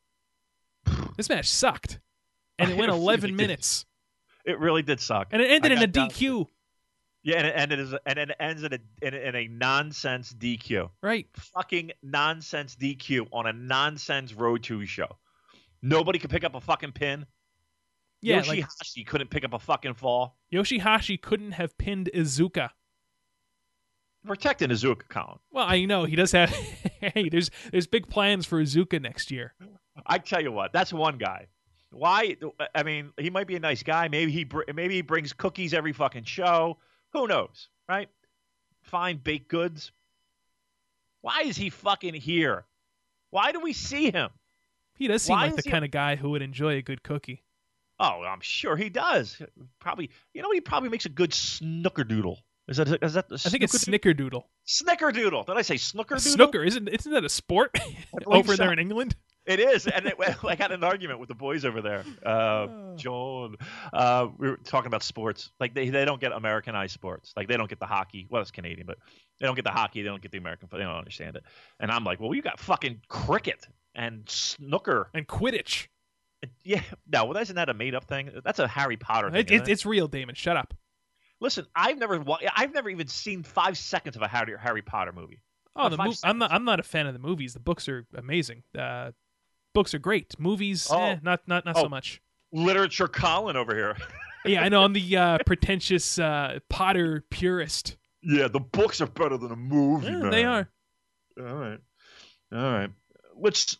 sucked, and it went 11 minutes. It really did suck, and it ended in a DQ. Yeah, and it ends in a nonsense DQ. Right. Fucking nonsense DQ on a nonsense Road 2 show. Nobody could pick up a fucking pin. Yeah, Yoshihashi couldn't pick up a fucking fall. Yoshihashi couldn't have pinned Iizuka. Protecting Iizuka, Colin. Well, I know he does have. Hey, there's big plans for Iizuka next year. I tell you what, that's one guy. Why? I mean, he might be a nice guy. Maybe he brings cookies every fucking show. Who knows, right? Fine baked goods. Why is he fucking here? Why do we see him? He does seem like the kind of guy who would enjoy a good cookie. Oh, I'm sure he does. Probably, he probably makes a good snickerdoodle. Is that I think it's snickerdoodle. Snickerdoodle. Did I say snookerdoodle? Snooker, isn't that a sport over there in England? It is, and I had an argument with the boys over there. John, we were talking about sports. Like they don't get Americanized sports. Like they don't get the hockey. Well, it's Canadian, but they don't get the hockey. They don't get the American. They don't understand it. And I'm like, well, you got fucking cricket and snooker and Quidditch. Yeah, no, well, isn't that a made up thing? That's a Harry Potter thing. It's real, Damon. Shut up. Listen, I've never even seen 5 seconds of a Harry Potter movie. Oh, I'm not a fan of the movies. The books are amazing. Books are great. Movies, not so much. Literature Colin over here. Yeah, I know. I'm the pretentious Potter purist. Yeah, the books are better than a movie, man. They are. All right. Let's.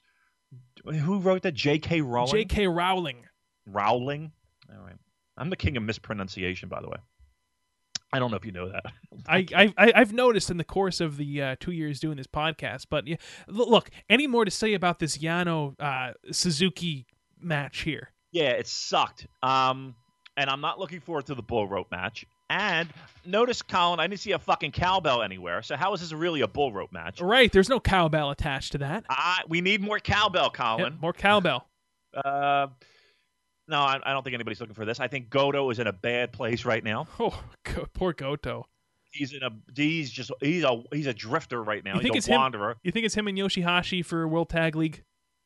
Who wrote that? J.K. Rowling. J.K. Rowling. Rowling. All right. I'm the king of mispronunciation, by the way. I don't know if you know that. I've noticed in the course of the 2 years doing this podcast. But yeah, look, any more to say about this Yano Suzuki match here? Yeah, it sucked. And I'm not looking forward to the bull rope match. And notice, Colin, I didn't see a fucking cowbell anywhere. So how is this really a bull rope match? Right, there's no cowbell attached to that. We need more cowbell, Colin. Yep, more cowbell. No, I don't think anybody's looking for this. I think Goto is in a bad place right now. Oh, poor Goto. He's a drifter right now. He's a wanderer. You think it's him and Yoshihashi for World Tag League?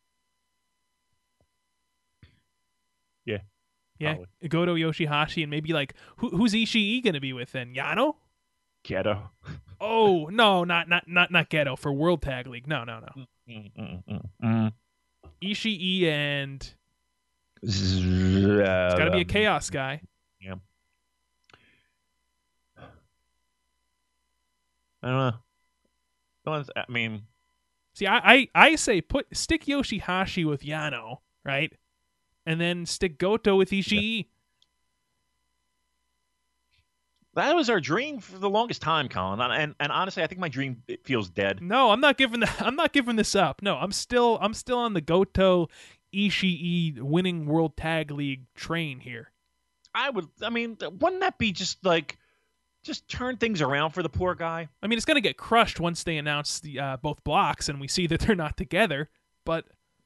Yeah. Yeah, probably. Goto, Yoshihashi, and maybe like who's Ishii gonna be with then? Yano? Gedo. Oh no, not Gedo for World Tag League. No. Ishii and it's got to be a Chaos guy. Yeah. I don't know. I mean, see, I say stick Yoshihashi with Yano, right? And then stick Goto with Ishii. Yeah. That was our dream for the longest time, Colin. And honestly, I think my dream feels dead. No, I'm not giving this up. No, I'm still on the Goto Ishii winning World Tag League train here. Wouldn't that be just turn things around for the poor guy? I mean, it's going to get crushed once they announce the both blocks and we see that they're not together, but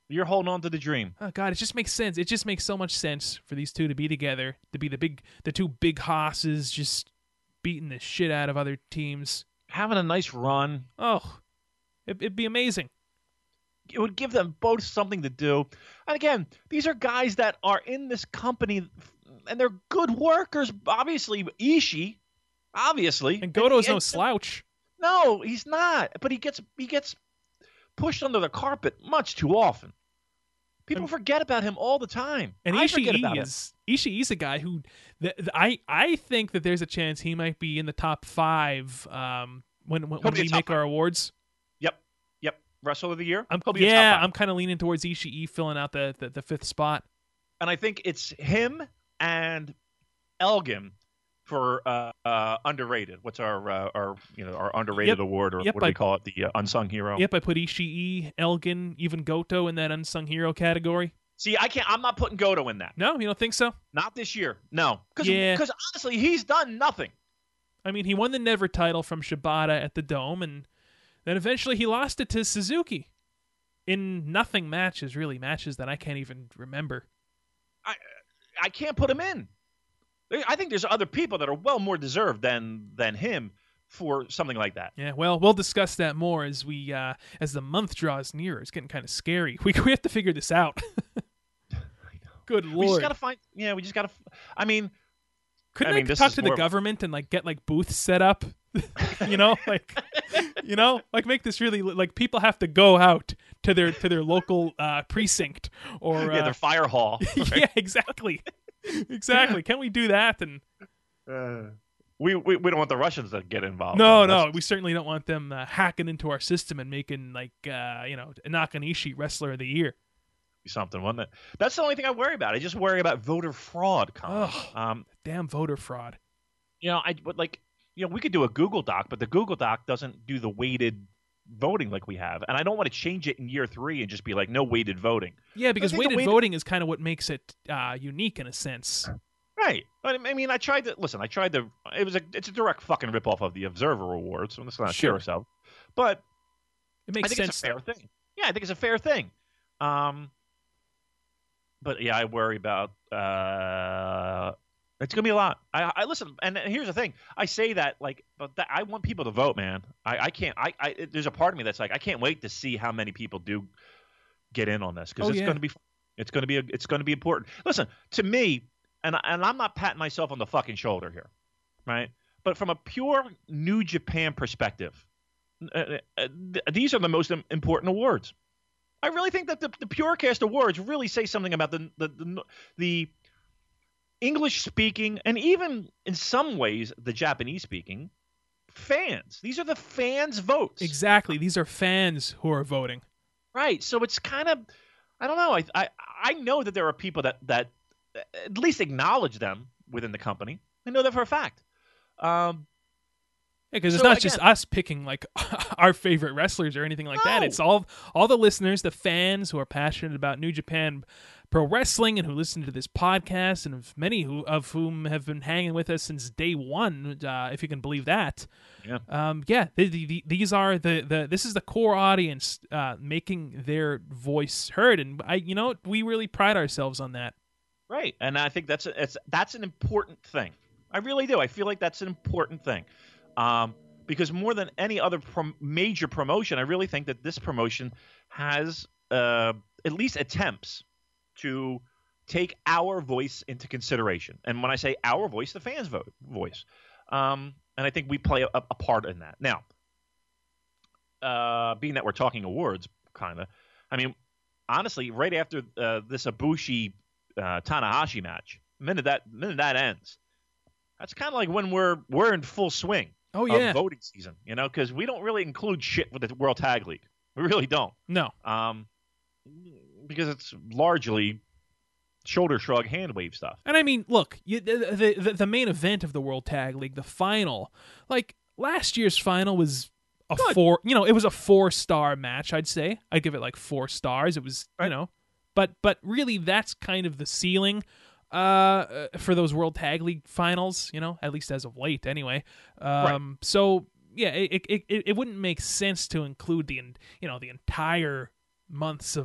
You're holding on to the dream. Oh God, it just makes sense. It just makes so much sense for these two to be together, to be the two big hosses just beating the shit out of other teams. Having a nice run. Oh, it'd be amazing. It would give them both something to do. And again, these are guys that are in this company, and they're good workers. Obviously, Ishii, obviously. And Goto's no slouch. No, he's not. But he gets pushed under the carpet much too often. People forget about him all the time. And Ishii's a guy who I think that there's a chance he might be in the top 5 when we make our awards. Yep. Wrestler of the year. I'm kind of leaning towards Ishii filling out the 5th spot. And I think it's him and Elgin for underrated. What's our underrated award, or what do we call it? The unsung hero. Yep, I put Ishii, Elgin, even Goto in that unsung hero category. See, I'm not putting Goto in that. No, you don't think so? Not this year. No, because honestly, he's done nothing. I mean, he won the Never title from Shibata at the Dome, and then eventually he lost it to Suzuki in nothing matches, really matches that I can't even remember. I can't put him in. I think there's other people that are well more deserved than him for something like that. Yeah, well, we'll discuss that more as the month draws nearer. It's getting kind of scary. We have to figure this out. Good Lord. We just got to find. Yeah, we just got to. I mean, couldn't I talk to the government and get booths set up? Make this really people have to go out to their local precinct or their fire hall. Right? Yeah, exactly. Exactly. Can we do that? And we don't want the Russians to get involved. No, we certainly don't want them hacking into our system and making Nakanishi Wrestler of the Year. Be something, wouldn't it? That's the only thing I worry about. I just worry about voter fraud. Damn voter fraud. We could do a Google Doc, but the Google Doc doesn't do the weighted voting like we have, and I don't want to change it in year 3 and just be like no weighted voting. Yeah, because weighted voting is kind of what makes it unique in a sense. Right. But I mean, it's a direct fucking ripoff of the Observer Awards, so let's not share ourselves. But it makes sense. It's a fair thing. Yeah, I think it's a fair thing. But yeah, I worry about it's gonna be a lot. I listen, and here's the thing. I say that I want people to vote, man. I can't. There's a part of me that's like, I can't wait to see how many people do get in on this because it's gonna be important. Listen to me, and I'm not patting myself on the fucking shoulder here, right? But from a pure New Japan perspective, these are the most important awards. I really think that the Purecast Awards really say something about the English-speaking, and even in some ways the Japanese-speaking fans. These are the fans' votes. Exactly. These are fans who are voting. Right. So it's kind of, I don't know. I know that there are people that at least acknowledge them within the company. I know that for a fact. Because it's not just us picking our favorite wrestlers or anything like that. It's all the listeners, the fans who are passionate about New Japan Pro Wrestling and who listen to this podcast, and many of whom have been hanging with us since day one, if you can believe that. Yeah. These are this is the core audience making their voice heard, and we really pride ourselves on that. Right, and I think that's an important thing. I really do. I feel like that's an important thing. Because more than any other major promotion, I really think that this promotion has at least attempts to take our voice into consideration. And when I say our voice, the fans' voice. And I think we play a part in that. Now, being that we're talking awards, kind of, I mean, honestly, right after this Ibushi Tanahashi match, the minute that ends, that's kind of like when we're in full swing. Oh yeah, of voting season, because we don't really include shit with the World Tag League. We really don't. No. Because it's largely shoulder shrug, hand wave stuff. And I mean, look, the main event of the World Tag League, the final, last year's final was a 4. It was a 4-star match. I'd say I'd give it 4 stars. It was, right. But really, that's kind of the ceiling. For those World Tag League finals, at least as of late, anyway. Right. So yeah, it wouldn't make sense to include the entire months of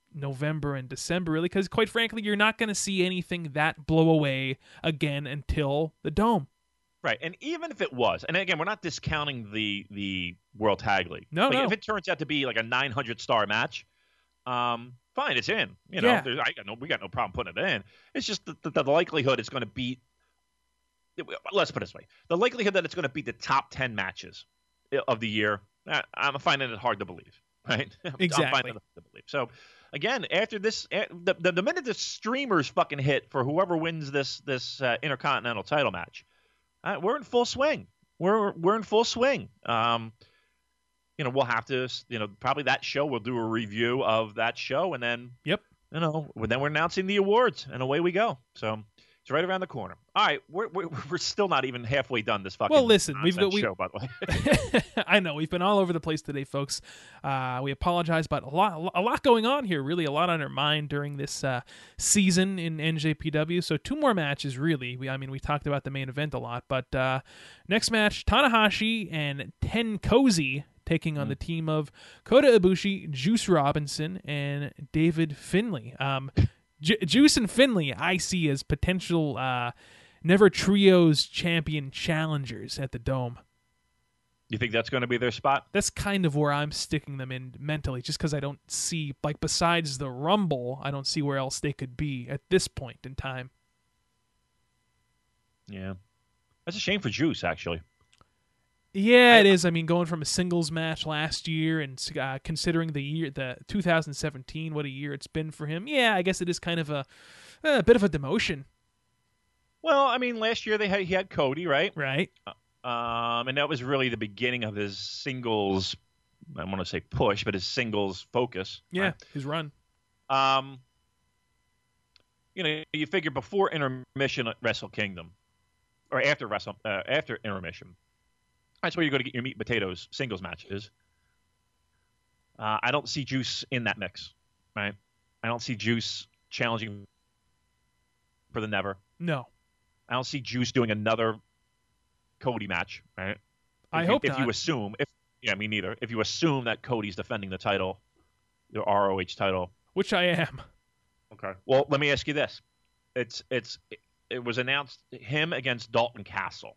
November and December, really, because quite frankly, you're not going to see anything that blow away again until the Dome. Right, and even if it was, and again, we're not discounting the World Tag League. No. If it turns out to be like a 900-star match, fine, it's in. You know, Yeah. we got no problem putting it in. It's just the likelihood it's going to beat. Let's put it this way: the likelihood that it's going to beat the top 10 matches of the year, I'm finding it hard to believe. Right? Exactly. I'm finding it hard to believe. So again, after this, the minute the streamers fucking hit for whoever wins this Intercontinental title match, we're in full swing. We're in full swing. We'll have to, probably that show, we'll do a review of that show, and then, Yep. then we're announcing the awards, and away we go. So it's right around the corner. All right, we're still not even halfway done this fucking. Well, listen, show, by the way. I know we've been all over the place today, folks. We apologize, but a lot going on here. Really, a lot on our mind during this season in NJPW. So 2 more matches, really. We talked about the main event a lot, but next match: Tanahashi and Tenkozy taking on the team of Kota Ibushi, Juice Robinson, and David Finlay. Juice and Finlay I see as potential Never Trios champion challengers at the Dome. You think that's going to be their spot? That's kind of where I'm sticking them in mentally, just because I don't see, besides the Rumble, I don't see where else they could be at this point in time. Yeah. That's a shame for Juice, actually. Yeah, it is. Going from a singles match last year and considering the 2017, what a year it's been for him. Yeah, I guess it is kind of a bit of a demotion. Well, last year he had Cody, right? Right. And that was really the beginning of his singles. I want to say push, but his singles focus. Yeah, right? his run. You figure before intermission at Wrestle Kingdom, or after intermission. That's where you're going to get your meat and potatoes singles matches. I don't see Juice in that mix, right? I don't see Juice challenging for the Never. No. I don't see Juice doing another Cody match, right? I hope not. If you assume, me neither. If you assume that Cody's defending the title, the ROH title. Which I am. Okay. Well, let me ask you this. It was announced him against Dalton Castle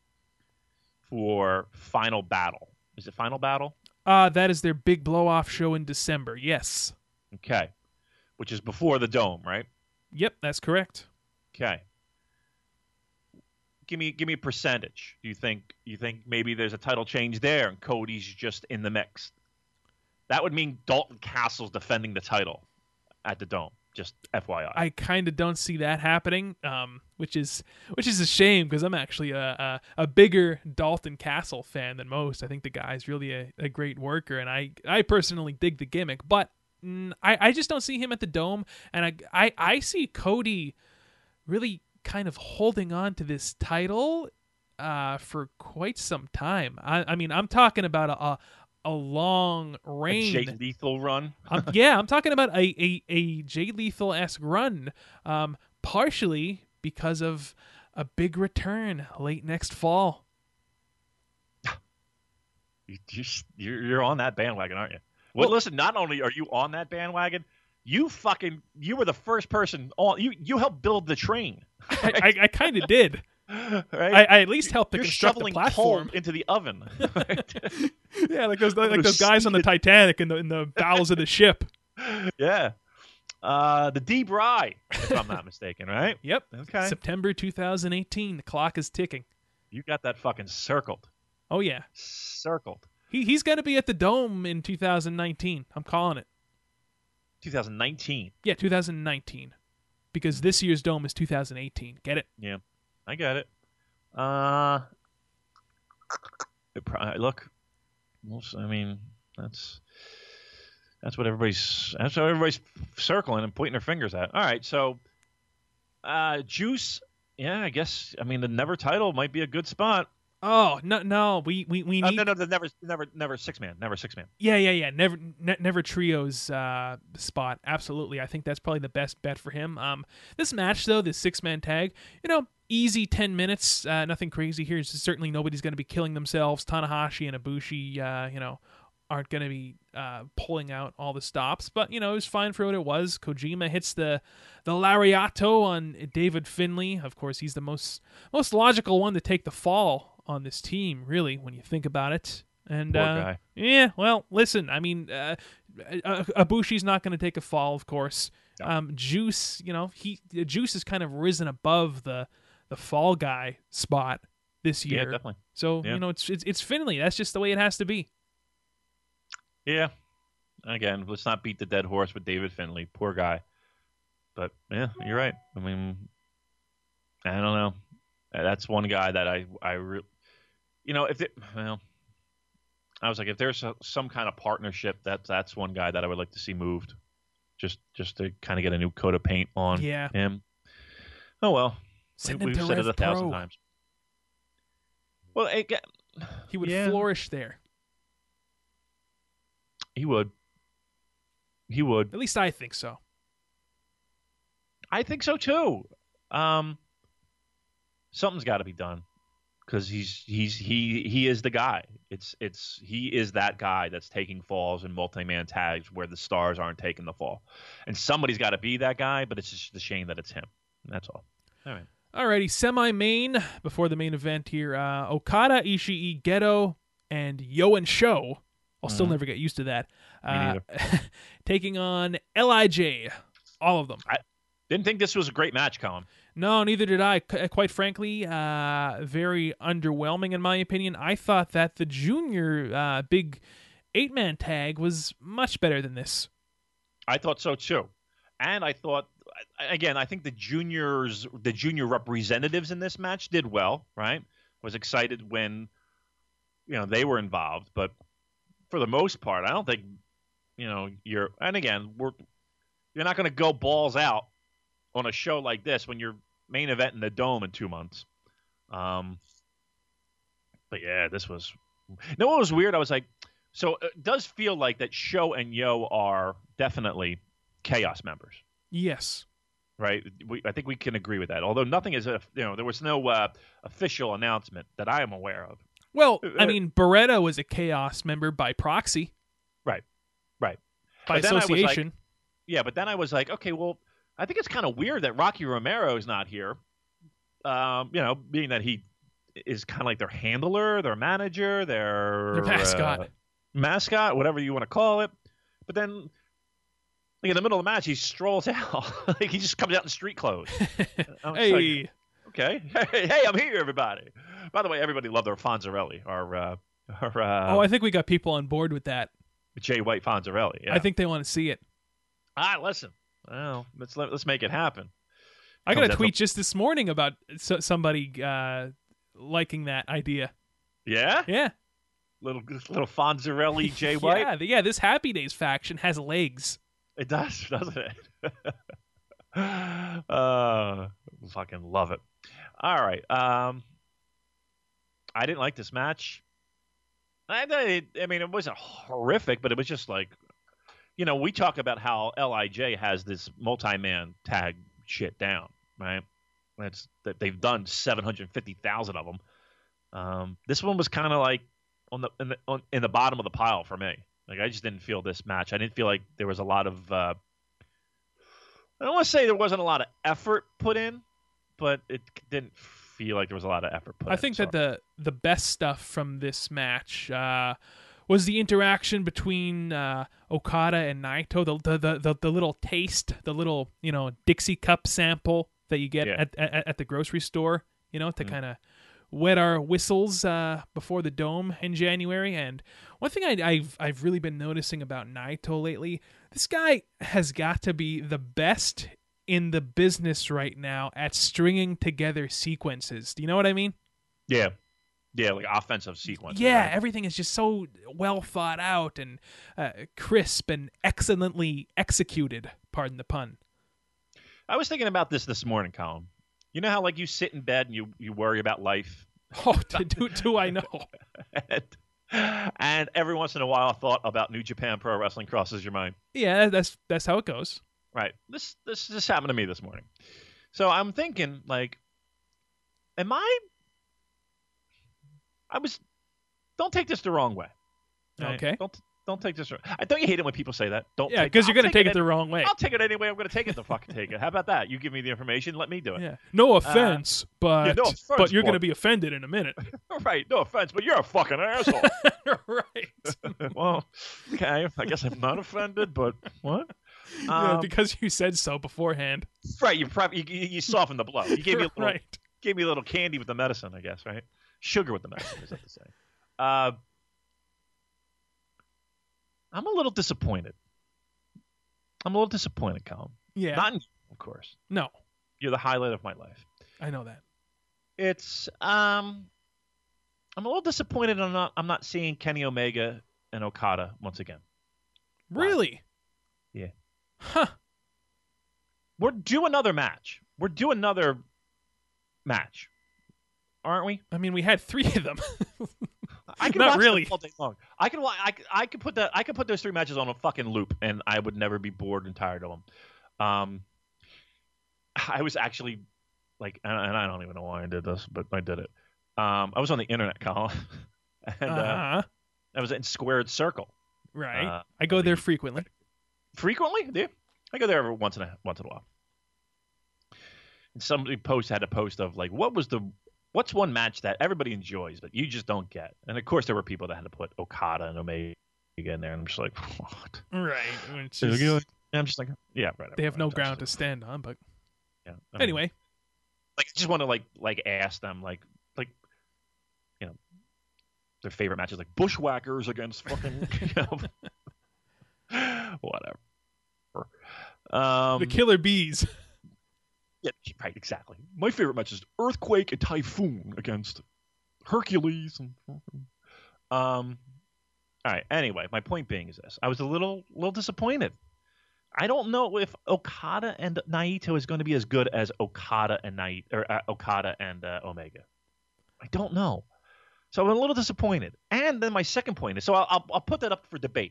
for Final Battle. Is it Final Battle? That is their big blow-off show in December, yes. Okay. Which is before the Dome, right? Yep, that's correct. Okay. Give me a percentage. Do you think maybe there's a title change there and Cody's just in the mix? That would mean Dalton Castle's defending the title at the Dome. Just FYI. I kind of don't see that happening, which is a shame because I'm actually a bigger Dalton Castle fan than most. I think the guy's really a great worker, and I personally dig the gimmick, but I just don't see him at the Dome, and I see Cody really kind of holding on to this title for quite some time. I'm talking about a long reign. A Jay Lethal run? I'm talking about a Jay Lethal-esque run, partially because of a big return late next fall. You're on that bandwagon, aren't you? Well, listen, not only are you on that bandwagon, you were the first person on. You helped build the train. Right? I kind of did. Right? I at least helped to You're construct the shoveling platform coal into the oven. Right? Yeah, like those guys on the Titanic in the bowels of the ship. Yeah. The Deep Rye, if I'm not mistaken, right? Yep. Okay. September 2018. The clock is ticking. You got that fucking circled. Oh yeah. Circled. He's going to be at the Dome in 2019. I'm calling it. 2019. Yeah, 2019. Because this year's Dome is 2018. Get it? Yeah, I get it. Look, that's what everybody's circling and pointing their fingers at. All right, so Juice. Yeah, I guess. The Never title might be a good spot. Oh no, we need the never six man. Yeah. Never Trios spot. Absolutely, I think that's probably the best bet for him. This match though, this 6-man tag, easy 10 minutes. Nothing crazy here. Certainly nobody's going to be killing themselves. Tanahashi and Ibushi, aren't going to be pulling out all the stops. But, it was fine for what it was. Kojima hits the lariato on David Finlay. Of course, he's the most logical one to take the fall on this team, really, when you think about it. And Poor guy. Yeah, well, listen, I mean, Ibushi's not going to take a fall, of course. No. Juice, Juice has kind of risen above the fall guy spot this year. Yeah, definitely. So, Yeah. it's Finlay. That's just the way it has to be. Yeah. Again, let's not beat the dead horse with David Finlay. Poor guy. But, yeah, you're right. I mean, I don't know. That's one guy that I was like, if there's some kind of partnership, that's one guy that I would like to see moved. Just to kind of get a new coat of paint on him. Oh, well. Send him We've to said it Rev 1,000 Pro. times. Well, He would yeah. flourish there. He would. He would. At least I think so. I think so too. Something's got to be done because he is the guy. He is that guy that's taking falls in multi-man tags where the stars aren't taking the fall, and somebody's got to be that guy. But it's just a shame that it's him. That's all. All right. Alrighty, semi-main before the main event here. Okada, Ishii, Geto, and Yo and Sho. I'll still never get used to that. Me neither. Taking on LIJ. All of them. I didn't think this was a great match, Colin. No, neither did I. Quite frankly, very underwhelming in my opinion. I thought that the junior big 8-man tag was much better than this. I thought so too. And I thought, again, I think the junior representatives in this match did well, right? Was excited when, they were involved. But for the most part, I don't think, you're not going to go balls out on a show like this when you're main event in the Dome in 2 months. But yeah, this was. What was weird? I was like, so it does feel like that Sho and Yo are definitely Chaos members. Yes. Right. I think we can agree with that. Although nothing is, there was no official announcement that I am aware of. Well, I mean, Beretta was a Chaos member by proxy. Right. By association. But then I was like, okay, well, I think it's kind of weird that Rocky Romero is not here. Being that he is kind of like their handler, their manager, their mascot, whatever you want to call it. But then, in the middle of the match, he strolls out. Like he just comes out in street clothes. Hey. Like, okay. Hey, I'm here, everybody. By the way, everybody loved our Fonzarelli. I think we got people on board with that. Jay White Fonzarelli. Yeah. I think they want to see it. Listen. Well, let's make it happen. I got a tweet just this morning about somebody liking that idea. Yeah? Yeah. Little Fonzarelli, Jay White? Yeah, this Happy Days faction has legs. It does, doesn't it? Fucking love it. All right. I didn't like this match. I mean, it wasn't horrific, but it was just like, we talk about how LIJ has this multi-man tag shit down, right? That they've done 750,000 of them. This one was kind of like in the bottom of the pile for me. Like I just didn't feel this match. I didn't feel like there was a lot of. I don't want to say there wasn't a lot of effort put in, but it didn't feel like there was a lot of effort put in. I think that the best stuff from this match was the interaction between Okada and Naito, the little taste, the little Dixie cup sample that you get at the grocery store, to kind of wet our whistles before the Dome in January. And one thing I've really been noticing about Naito lately, this guy has got to be the best in the business right now at stringing together sequences. Do you know what I mean? Yeah. Yeah, like offensive sequence. Yeah, right? Everything is just so well thought out and crisp and excellently executed, pardon the pun. I was thinking about this morning, Colin. You know how like you sit in bed and you worry about life? Oh, do I know? and every once in a while a thought about New Japan Pro Wrestling crosses your mind. Yeah, that's how it goes. Right. This just happened to me this morning. So I'm thinking, like, don't take this the wrong way. Right? Okay. Don't take this. Don't you hate it when people say that? Don't. Yeah, because you're going to take it the wrong way. I'll take it anyway. I'm going to take it. The fucking take it. How about that? You give me the information. Let me do it. Yeah. No offense, but no offense, but you're boy. going to be offended in a minute. Right. No offense, but you're a fucking asshole. Right. Well, okay. I guess I'm not offended, but what? Yeah, because you said so beforehand. Right. You softened the blow. You gave me a little, Right. gave me a little candy with the medicine, I guess. Right. Sugar with the medicine, is that to say? I'm a little disappointed. Colin. Yeah. Not in you, of course. No. You're the highlight of my life. I know that. It's I'm a little disappointed I'm not seeing Kenny Omega and Okada once again. Really? Yeah. Huh. We're due another match. Aren't we? I mean, we had 3 of them. I can Not watch really. them all day long. I could put those 3 matches on a fucking loop, and I would never be bored and tired of them. I was actually like, and I don't even know why I did this, but I did it. I was on the internet, Colin, and I was in Squared Circle. Right. I go there frequently. Frequently? Yeah. I go there every once in a while. And somebody had a post of like, what's one match that everybody enjoys but you just don't get? And of course there were people that had to put Okada and Omega in there, and I'm just like, what? Right. It's And just, I'm just like, yeah, right. they have no ground to stand on, but Yeah. anyway. Like, I just want to like ask them like you know, their favorite matches, like Bushwhackers against fucking whatever. The Killer Bees. Yeah, right, exactly. My favorite match is Earthquake and Typhoon against Hercules. All right. Anyway, my point being is this: I was a little disappointed. I don't know if Okada and Naito is going to be as good as Okada and Omega. I don't know. So I'm a little disappointed. And then my second point is, so I'll put that up for debate.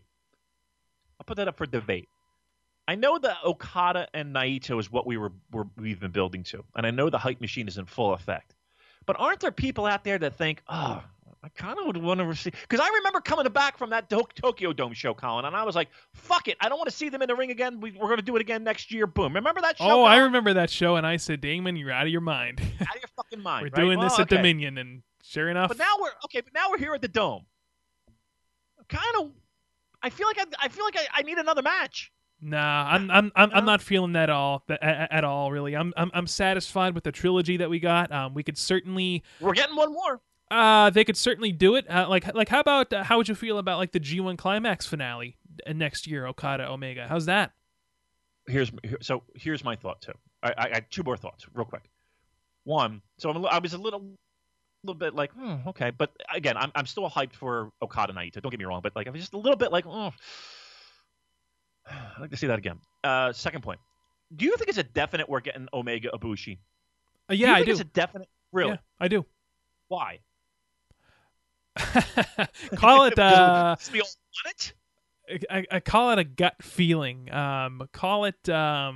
I know that Okada and Naito is what we've been building to, and I know the hype machine is in full effect. But aren't there people out there that think, oh, I kind of would want to see, because I remember coming back from that Tokyo Dome show, Colin, and I was like, fuck it, I don't want to see them in the ring again. We're going to do it again next year. Boom. Remember that show? Oh, Colin? I remember that show, and I said, Damon, you're out of your mind. Out of your fucking mind. We're right? doing this Well, at Dominion, and sure enough. But now we're here at the Dome. I feel like I need another match. Nah, I'm not feeling that at all. Really, I'm satisfied with the trilogy that we got. We could certainly. We're getting one more. They could certainly do it. Like how about how would you feel about like the G1 Climax finale next year, Okada Omega? How's that? Here's my thought too. I got 2 more thoughts real quick. One, so I was a little bit like, okay, but again, I'm still hyped for Okada Naito. Don't get me wrong, but like I was just a little bit like, I'd like to see that again. Second point. Do you think it's a definite we're getting Omega Ibushi? Yeah, I do. It's a definite. Really? Yeah, I do. Why? Call it. We all want it. I call it a gut feeling. Call it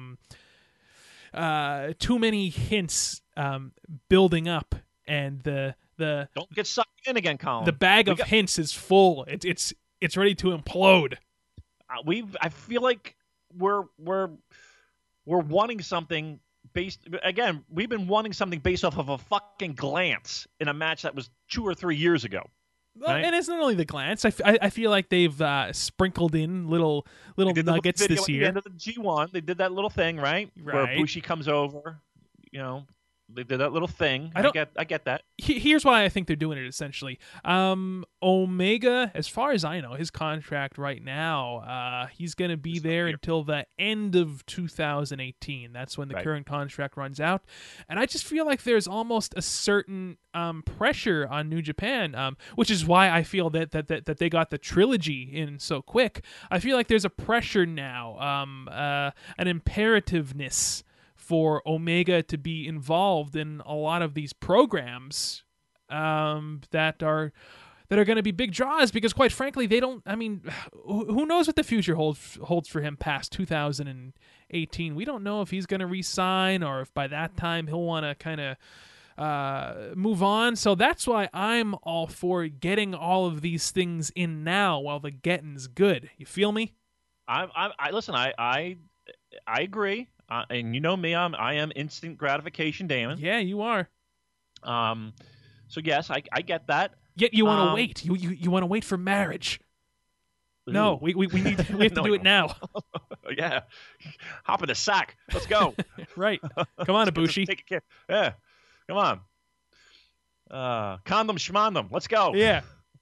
too many hints building up, and the Don't get sucked in again, Colin. the bag of hints is full. It's ready to implode. I feel like we're wanting something based. Again, we've been wanting something based off of a fucking glance in a match that was 2 or 3 years ago. Right? And it's not only the glance. I feel like they've sprinkled in little nuggets video this at year. the end of the G1, they did that little thing, right? Where Right. Bushi comes over, they did that little thing. I get that. Here's why I think they're doing it, essentially. Omega, as far as I know, his contract right now, he's going to be there until the end of 2018. That's when the current contract runs out. And I just feel like there's almost a certain pressure on New Japan, which is why I feel that they got the trilogy in so quick. I feel like there's a pressure now, an imperativeness for Omega to be involved in a lot of these programs that are going to be big draws, because quite frankly they don't. I mean, who knows what the future holds for him past 2018? We don't know if he's going to re-sign, or if by that time he'll want to kind of move on. So that's why I'm all for getting all of these things in now while the getting's good. You feel me? I listen. I agree. And you know me, I am instant gratification Damon. Yeah, you are. So yes, I get that. Yet you want to wait. You want to wait for marriage. No, we have to do it now. Yeah, hop in the sack. Let's go. Right. Come on, Ibushi. Take care. Yeah, come on. Condom schmondom. Let's go. Yeah.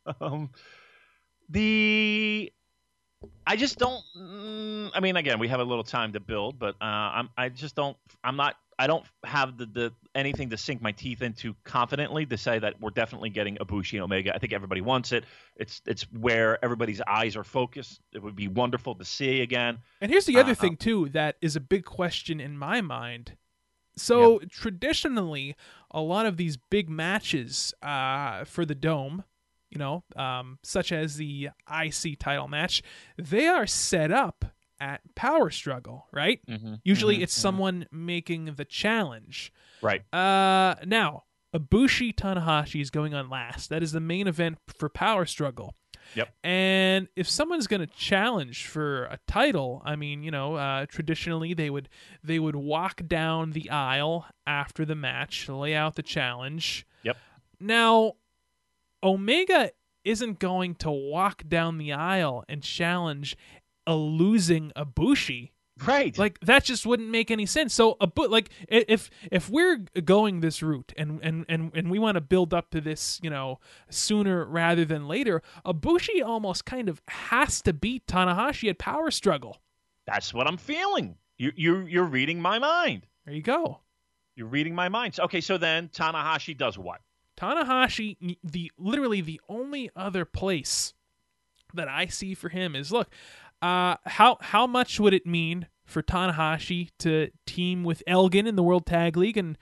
I just don't. I mean, again, we have a little time to build, but I don't have the anything to sink my teeth into confidently to say that we're definitely getting Ibushi and Omega. I think everybody wants it. It's where everybody's eyes are focused. It would be wonderful to see again. And here's the other thing too that is a big question in my mind. So traditionally, a lot of these big matches for the Dome, such as the IC title match, they are set up at Power Struggle, right? Usually it's someone making the challenge. Right. Now, Ibushi Tanahashi is going on last. That is the main event for Power Struggle. Yep. And if someone's going to challenge for a title, I mean, traditionally they would walk down the aisle after the match, lay out the challenge. Yep. Now, Omega isn't going to walk down the aisle and challenge a losing Ibushi. Right. Like, that just wouldn't make any sense. So, if we're going this route and we want to build up to this, sooner rather than later, Ibushi almost kind of has to beat Tanahashi at Power Struggle. That's what I'm feeling. You're reading my mind. There you go. You're reading my mind. Okay, so then Tanahashi does what? Tanahashi, literally the only other place that I see for him is, look, how much would it mean for Tanahashi to team with Elgin in the World Tag League and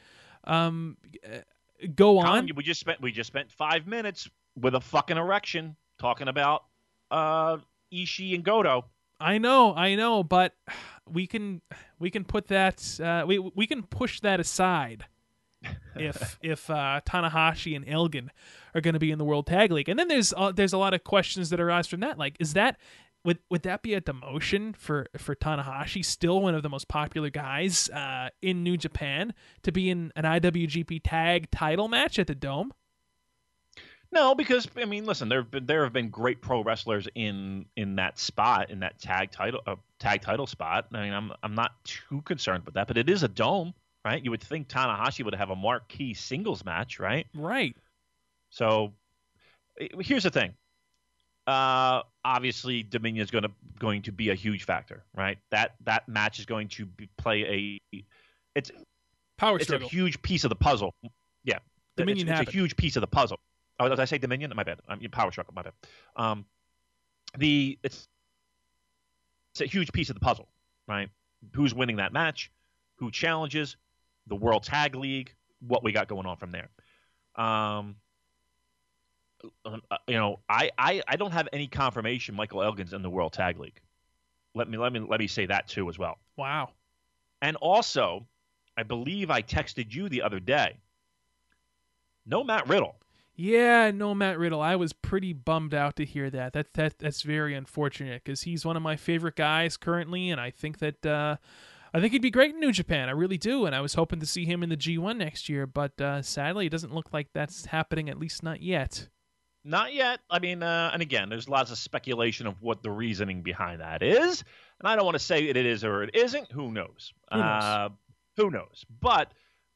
go on? We just spent 5 minutes with a fucking erection talking about Ishii and Goto. I know, but we can put that we can push that aside if Tanahashi and Elgin are going to be in the World Tag League. And then there's a lot of questions that arise from that. Like, would that be a demotion for Tanahashi, still one of the most popular guys in New Japan, to be in an IWGP Tag title match at the Dome? No, because I mean, listen, there have been great pro wrestlers in that spot, in that tag title spot. I mean, I'm not too concerned with that, but it is a Dome, right? You would think Tanahashi would have a marquee singles match, right? Right. So here's the thing. Obviously, Dominion is going to be a huge factor, right? That match is going to play it's Power it's Struggle. a huge piece of the puzzle. Yeah, Dominion it's a huge piece of the puzzle. Oh, did I say Dominion? My bad. Power Struggle. My bad. It's a huge piece of the puzzle, right? Who's winning that match? Who challenges? The World Tag League. What we got going on from there? I don't have any confirmation Michael Elgin's in the World Tag League. Let me say that too as well. Wow. And also, I believe I texted you the other day. No Matt Riddle. Yeah, no Matt Riddle. I was pretty bummed out to hear that. That's very unfortunate because he's one of my favorite guys currently, and I think that he'd be great in New Japan. I really do, and I was hoping to see him in the G1 next year, but sadly, it doesn't look like that's happening. At least not yet. Not yet. I mean, and again, there's lots of speculation of what the reasoning behind that is, and I don't want to say it is or it isn't. Who knows? Who knows? But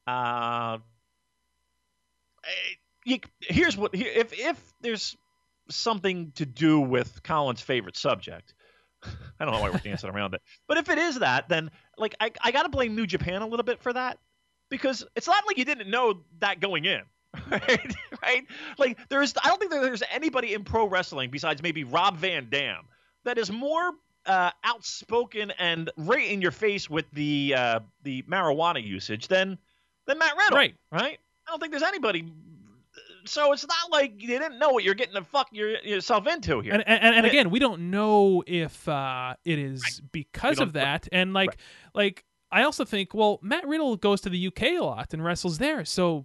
if there's something to do with Colin's favorite subject, I don't know why we're dancing around it, but if it is that, then like I got to blame New Japan a little bit for that, because it's not like you didn't know that going in. Right? Like I don't think there's anybody in pro wrestling besides maybe Rob Van Dam that is more outspoken and right in your face with the marijuana usage than Matt Riddle. Right? I don't think there's anybody. So it's not like you didn't know what you're getting to fuck yourself into here. And again, we don't know if it is because of that. And like I also think, well, Matt Riddle goes to the UK a lot and wrestles there, so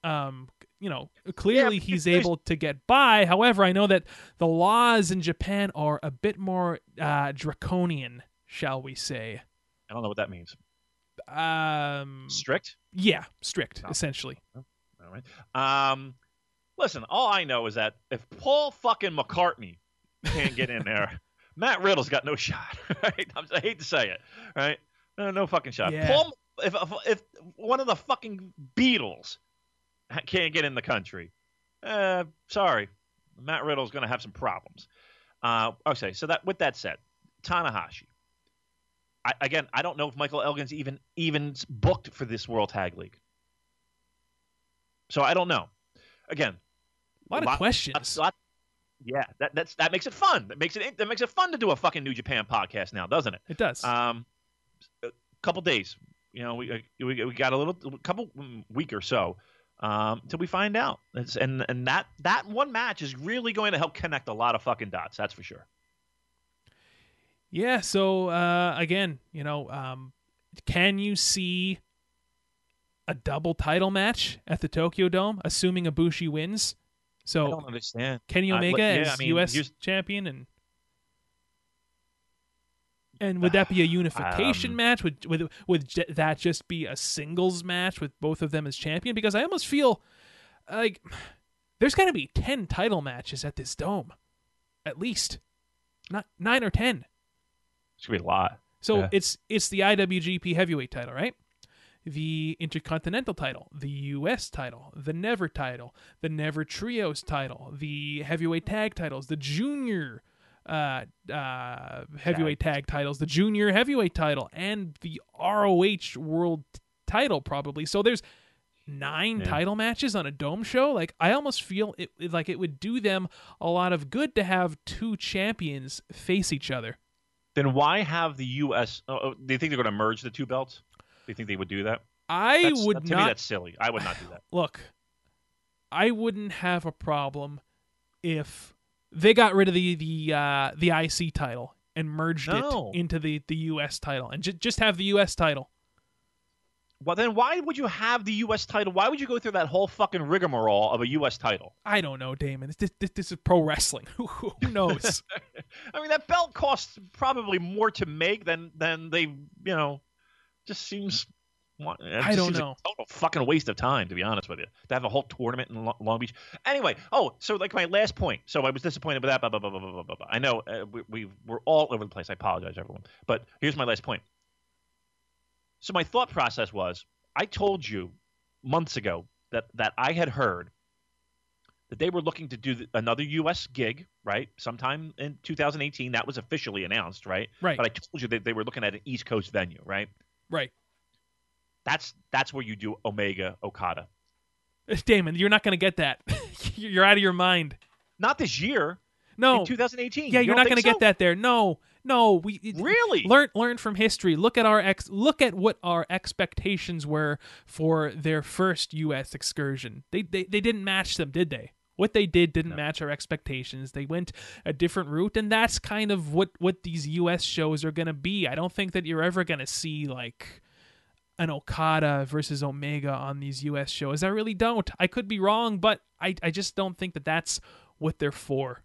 Clearly he's able to get by. However, I know that the laws in Japan are a bit more draconian, shall we say. I don't know what that means. Strict? Yeah, strict, essentially. All right. Listen, all I know is that if Paul fucking McCartney can't get in there, Matt Riddle's got no shot. Right? I hate to say it. Right? No fucking shot. Yeah. Paul, if one of the fucking Beatles can't get in the country, sorry, Matt Riddle's going to have some problems. Okay, so with that said, Tanahashi. I don't know if Michael Elgin's even booked for this World Tag League. So I don't know. Again, a lot of questions. Yeah, that makes it fun. That makes it fun to do a fucking New Japan podcast now, doesn't it? It does. A couple days, we got a couple week or so till we find out. And that one match is really going to help connect a lot of fucking dots. That's for sure. Yeah. So again, can you see a double title match at the Tokyo Dome, assuming Ibushi wins? So I don't understand. Kenny Omega as U.S. champion, and would that be a unification match? Would that just be a singles match with both of them as champion? Because I almost feel like there's got to be 10 title matches at this Dome, at least, not 9 or 10. It's gonna be a lot. So it's the IWGP Heavyweight title, right? The Intercontinental title, the U.S. title, the Never title, the Never Trios title, the Heavyweight Tag titles, the Junior Heavyweight Tag titles, the Junior Heavyweight title, and the ROH World title probably. So there's 9 title matches on a Dome show. Like, I almost feel it would do them a lot of good to have 2 champions face each other. Then why have the U.S. Do you think they're going to merge the 2 belts? Do you think they would do that? To me, that's silly. I would not do that. Look, I wouldn't have a problem if they got rid of the IC title and merged it into the U.S. title and just have the U.S. title. Well, then why would you have the U.S. title? Why would you go through that whole fucking rigmarole of a U.S. title? I don't know, Damon. This is pro wrestling. Who knows? I mean, that belt costs probably more to make than they, just seems. I don't know. Like a total fucking waste of time, to be honest with you. To have a whole tournament in Long Beach. Anyway, so like my last point. So I was disappointed with that. Blah, blah, blah, blah, blah, blah. I know we're all over the place. I apologize, everyone. But here's my last point. So my thought process was, I told you months ago that I had heard that they were looking to do another U.S. gig, right? Sometime in 2018. That was officially announced, right? Right. But I told you that they were looking at an East Coast venue, right? Right. That's where you do Omega Okada. Damon, you're not going to get that. You're out of your mind. Not this year. No. In 2018. Yeah, you're not going to get that there. No. Really? Learn from history. Look at what our expectations were for their first U.S. excursion. They didn't match them, did they? What they didn't match our expectations. They went a different route, and that's kind of what these U.S. shows are going to be. I don't think that you're ever going to see like an Okada versus Omega on these U.S. shows. I really don't. I could be wrong, but I just don't think that that's what they're for.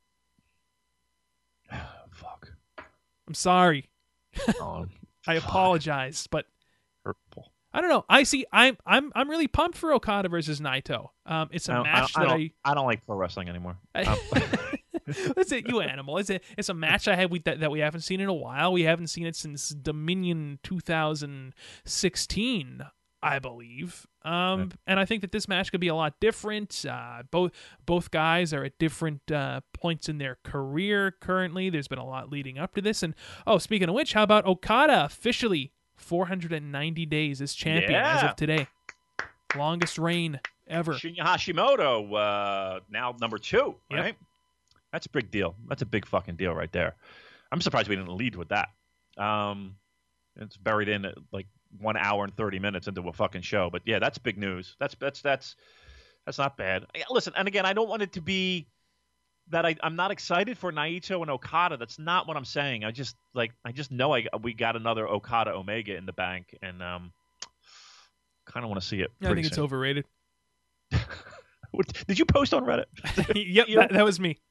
Fuck. I'm sorry. Oh, I apologize, but hurtful. I don't know. I'm really pumped for Okada versus Naito. It's a match I don't like pro wrestling anymore. That's it, you animal. It's a match I had that we haven't seen in a while. We haven't seen it since Dominion 2016, I believe. And I think that this match could be a lot different. Both guys are at different points in their career currently. There's been a lot leading up to this. And speaking of which, how about Okada officially 490 days as champion as of today? Longest reign ever. Shinya Hashimoto, now number 2, right? Yep. That's a big deal. That's a big fucking deal right there. I'm surprised we didn't lead with that. It's buried in like 1 hour and 30 minutes into a fucking show. But yeah, that's big news. That's not bad. Listen, and again, I don't want it to be that I'm not excited for Naito and Okada. That's not what I'm saying. I just know we got another Okada Omega in the bank, and kind of want to see it. I think it's overrated. Did you post on Reddit? Yep, that was me.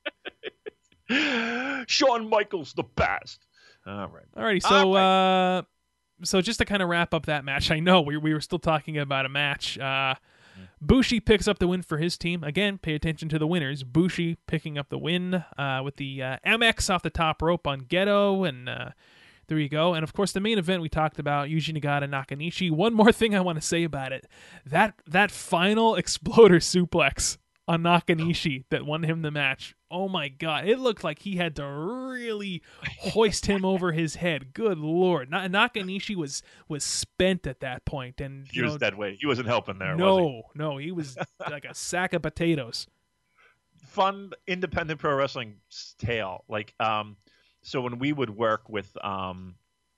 Shawn Michaels, the best. All right. Alrighty, so so just to kind of wrap up that match, I know we were still talking about a match. Bushi picks up the win for his team. Again, pay attention to the winners. Bushi picking up the win with the MX off the top rope on Gedo, and there you go. And of course, the main event we talked about, Yuji Nagata, Nakanishi. One more thing I want to say about it: that final exploder suplex on Nakanishi that won him the match. Oh my God! It looked like he had to really hoist him over his head. Good Lord! Nakanishi was spent at that point, and he was dead weight. He wasn't helping there. No, he was like a sack of potatoes. Fun independent pro wrestling tale. Like, so when we would work with Lance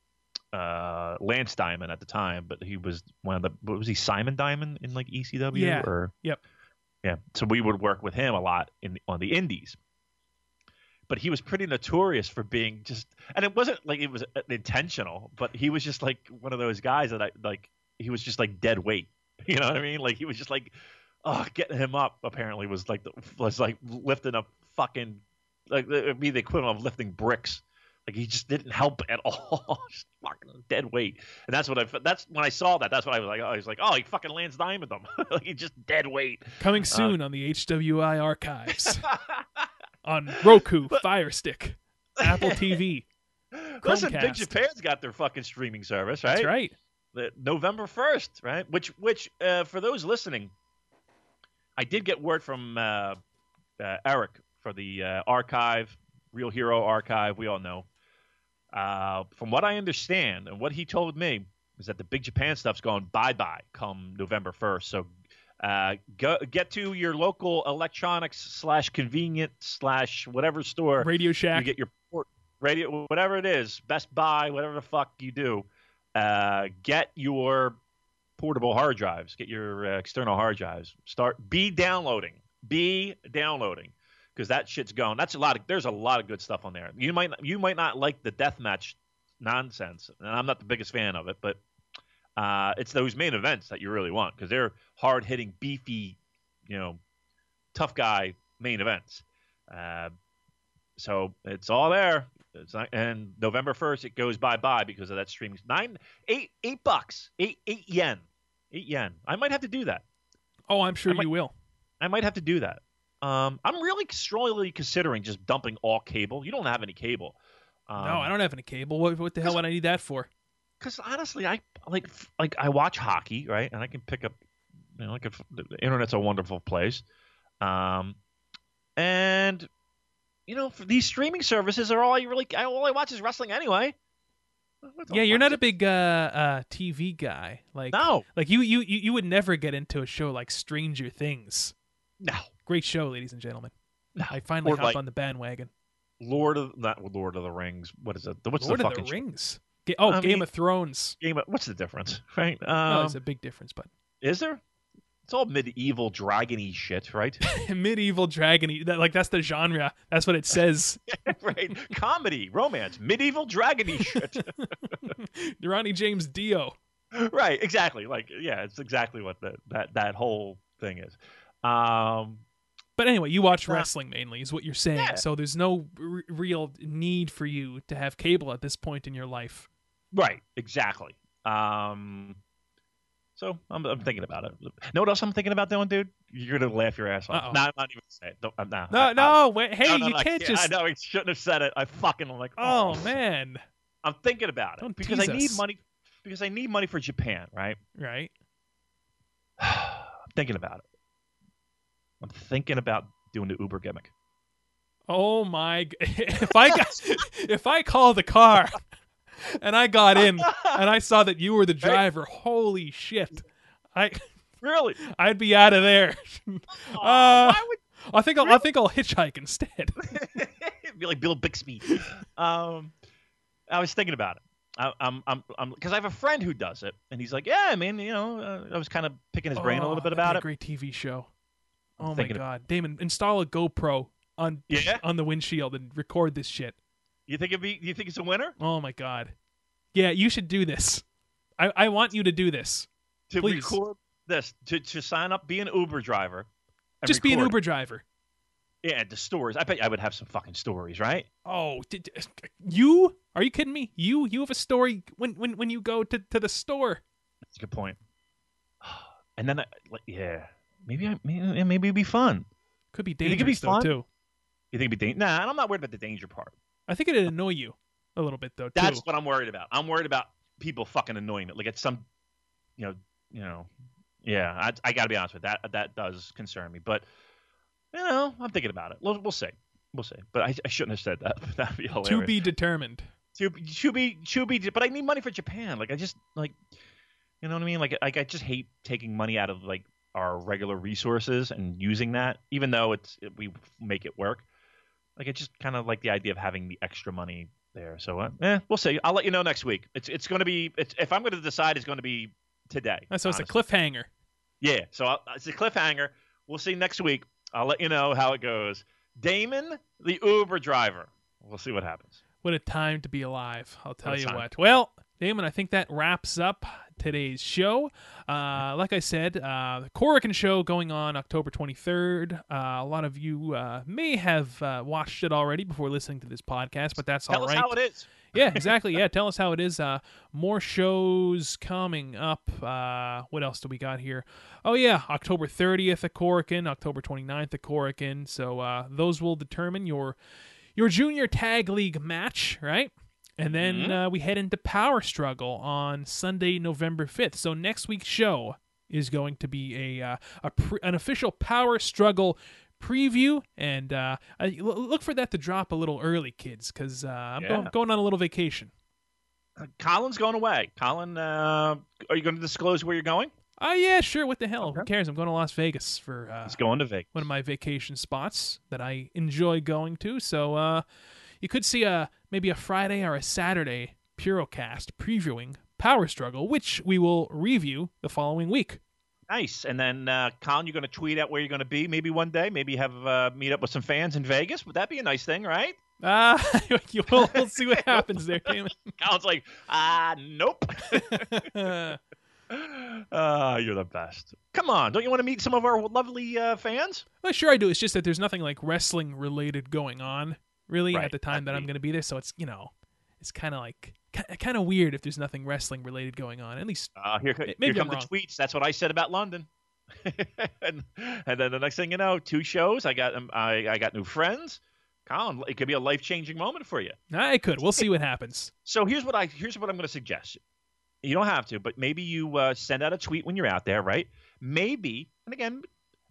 Diamond at the time, but he was was he Simon Diamond in like ECW? Yeah. Yep. Yeah, so we would work with him a lot on the indies. But he was pretty notorious for being and it wasn't like it was intentional, but he was just like one of those guys that he was just like dead weight. You know what I mean? Like he was just like, getting him up apparently was like lifting up fucking, like it'd be the equivalent of lifting bricks. Like he just didn't help at all. Just fucking dead weight. And that's when I saw that. That's what I was like. I was like, he fucking Lance Diamond them. Like he just dead weight. Coming soon on the HWI archives. On Roku, Fire Stick, Apple TV. Listen, Chromecast. Big Japan's got their fucking streaming service, right? That's right. November 1st, right? Which for those listening, I did get word from Eric for the archive, Real Hero Archive. We all know. From what I understand and what he told me is that the Big Japan stuff's going bye-bye come November 1st. So get to your local electronics / convenient / whatever store. Radio Shack. You get your radio, whatever it is, Best Buy, whatever the fuck you do. Get your portable hard drives. Get your external hard drives. Be downloading. Because that shit's going. There's a lot of good stuff on there. You might not like the deathmatch nonsense, and I'm not the biggest fan of it, but it's those main events that you really want because they're hard hitting, beefy, tough guy main events. So it's all there. And November 1st it goes bye because of that streaming. $8, $8 yen. I might have to do that. Oh, I'm sure you will. I might have to do that. I'm really strongly considering just dumping all cable. You don't have any cable. No, I don't have any cable. What the hell would I need that for? Because honestly, I I watch hockey, right? And I can pick up, the internet's a wonderful place. And for these streaming services are all I watch is wrestling anyway. Yeah, you're not a big TV guy. No. Like you would never get into a show like Stranger Things. No. Great show, ladies and gentlemen. No. I finally hopped on the bandwagon. Lord of the Rings. What is it? What's Lord the of fucking the Rings? Game of Thrones. What's the difference? Right? No, there's a big difference, but is there? It's all medieval dragony shit, right? Medieval dragony. That's the genre. That's what it says. Right. Comedy, romance, medieval dragony shit. Ronnie James Dio. Right. Exactly. It's exactly what that whole thing is. But anyway, you watch wrestling mainly, is what you're saying. Yeah. So there's no real need for you to have cable at this point in your life. Right. Exactly. So I'm thinking about it. Know what else I'm thinking about doing, dude? You're gonna laugh your ass off. No, I'm not even saying it. No. Wait, hey, you can't just. I know he shouldn't have said it. I'm like, oh man. I'm thinking about it Don't because tease I need us. money. Because I need money for Japan, right? Right. I'm thinking about it. I'm thinking about doing the Uber gimmick. Oh my! If I call the car and I got in and I saw that you were the driver, holy shit! Really? I'd be out of there. Why would? I think I'll hitchhike instead. Be like Bill Bixby. I was thinking about it. I'm because I have a friend who does it, and he's like, yeah, I mean, I was kind of picking his brain a little bit about it. Great TV show. Oh my God, Damon, install a GoPro on the windshield and record this shit. You think it's a winner? Oh my God, yeah, you should do this. I want you to do this. To please. record this to sign up, be an Uber driver. Just be an Uber driver. Yeah, the stories. I bet I would have some fucking stories, right? Oh, you? Are you kidding me? You have a story when you go to the store. That's a good point. And then, maybe it'd be fun. Could be dangerous though, too. You think it'd be dangerous? Nah, I'm not worried about the danger part. I think it'd annoy you a little bit though, too. That's what I'm worried about. I'm worried about people fucking annoying me. Like at some, yeah. I got to be honest with that. That does concern me, but. I'm thinking about it. We'll see. But I shouldn't have said that. That'd be hilarious. To be determined. To be. But I need money for Japan. Like I just you know what I mean? Like I just hate taking money out of like our regular resources and using that, even though we make it work. Like I just kind of like the idea of having the extra money there. So we'll see. I'll let you know next week. It's going to be. If I'm going to decide, it's going to be today. So it's a cliffhanger. Yeah. So it's a cliffhanger. We'll see next week. I'll let you know how it goes. Damon, the Uber driver. We'll see what happens. What a time to be alive. I'll tell you what. Well, Damon, I think that wraps up today's show. Like I said, the Korakuen show going on October 23rd. A lot of you may have watched it already before listening to this podcast, but that's all right. Tell us how it is. Yeah, exactly. Yeah, tell us how it is. More shows coming up. What else do we got here? Oh, yeah, October 30th at Korakuen, October 29th at Korakuen. So those will determine your junior tag league match, right? And then we head into Power Struggle on Sunday, November 5th. So next week's show is going to be an official Power Struggle preview, and look for that to drop a little early, kids, because I'm going on a little vacation. Colin's going away. Colin, are you going to disclose where you're going? Yeah, sure. What the hell? Okay. Who cares? I'm going to Las Vegas for he's going to Vegas. One of my vacation spots that I enjoy going to. So you could see maybe a Friday or a Saturday Purocast previewing Power Struggle, which we will review the following week. Nice. And then, Colin, you're going to tweet out where you're going to be maybe one day, maybe have meet up with some fans in Vegas. Would that be a nice thing, right? We'll see what happens there, Damon. Colin's like, nope. You're the best. Come on. Don't you want to meet some of our lovely fans? Well, sure I do. It's just that there's nothing like wrestling related going on really at the time that I'm going to be there. So it's, it's kind of like kind of weird if there's nothing wrestling related going on. At least here come the tweets. That's what I said about London. and then the next thing you know, 2 shows. I got new friends. Colin, it could be a life-changing moment for you. It could. We'll see what happens. So here's what I'm going to suggest. You don't have to, but maybe you send out a tweet when you're out there, right? Maybe, and again,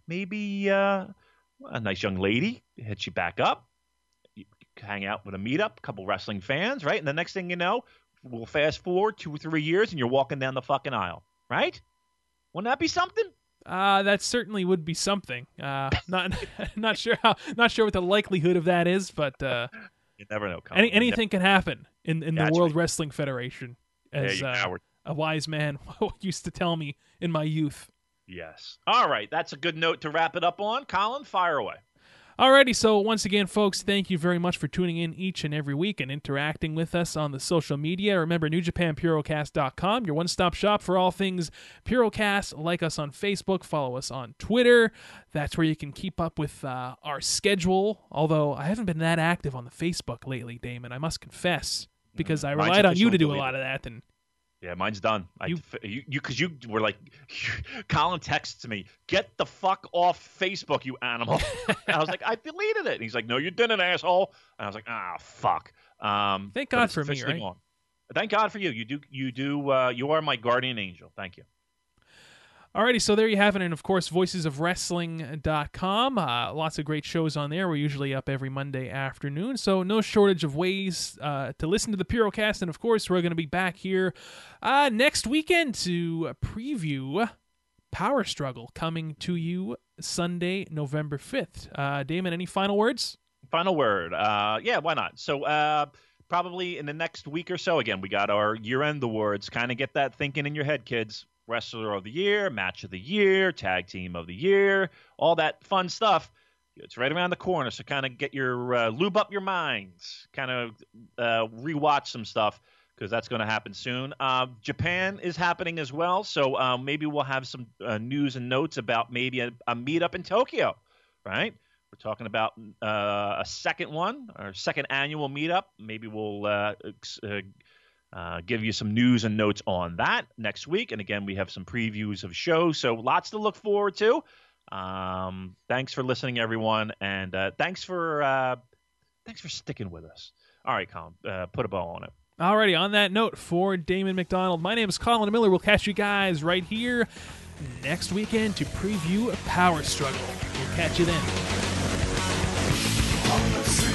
a nice young lady hits you back up. You hang out with a meetup, a couple wrestling fans, right? And the next thing you know, we'll fast forward 2 or 3 years, and you're walking down the fucking aisle, right? Wouldn't that be something? That certainly would be something. Not sure what the likelihood of that is, but you never know. Colin. Anything can happen in the World Wrestling Federation, as a wise man used to tell me in my youth. Yes. All right, that's a good note to wrap it up on. Colin, fire away. Alrighty, so once again, folks, thank you very much for tuning in each and every week and interacting with us on the social media. Remember, NewJapanPurocast.com, your one-stop shop for all things Purocast. Like us on Facebook, follow us on Twitter. That's where you can keep up with our schedule, although I haven't been that active on the Facebook lately, Damon, I must confess, because I relied on you to do a lot of that, and yeah, mine's done. Because you were like, Colin texts me, get the fuck off Facebook, you animal. And I was like, I deleted it. And he's like, no, you didn't, asshole. And I was like, fuck. Thank God for me, right? Thank God for you. You are my guardian angel. Thank you. Alrighty, so there you have it, and of course, voicesofwrestling.com. Lots of great shows on there. We're usually up every Monday afternoon, so no shortage of ways to listen to the Purocast, and of course, we're going to be back here next weekend to preview Power Struggle, coming to you Sunday, November 5th. Damon, any final words? Final word. Yeah, why not? So, probably in the next week or so, again, we got our year-end awards. Kind of get that thinking in your head, kids. Wrestler of the Year, Match of the Year, Tag Team of the Year, all that fun stuff. It's right around the corner, so kind of get your lube up your minds, kind of rewatch some stuff, because that's going to happen soon. Japan is happening as well, so maybe we'll have some news and notes about maybe a meetup in Tokyo, right? We're talking about a second one, our second annual meetup. Maybe we'll give you some news and notes on that next week. And again, we have some previews of shows, so lots to look forward to. Thanks for listening, everyone, and thanks for sticking with us. All right, Colin, put a bow on it. Alrighty, on that note, for Damon McDonald, my name is Colin Miller. We'll catch you guys right here next weekend to preview Power Struggle. We'll catch you then.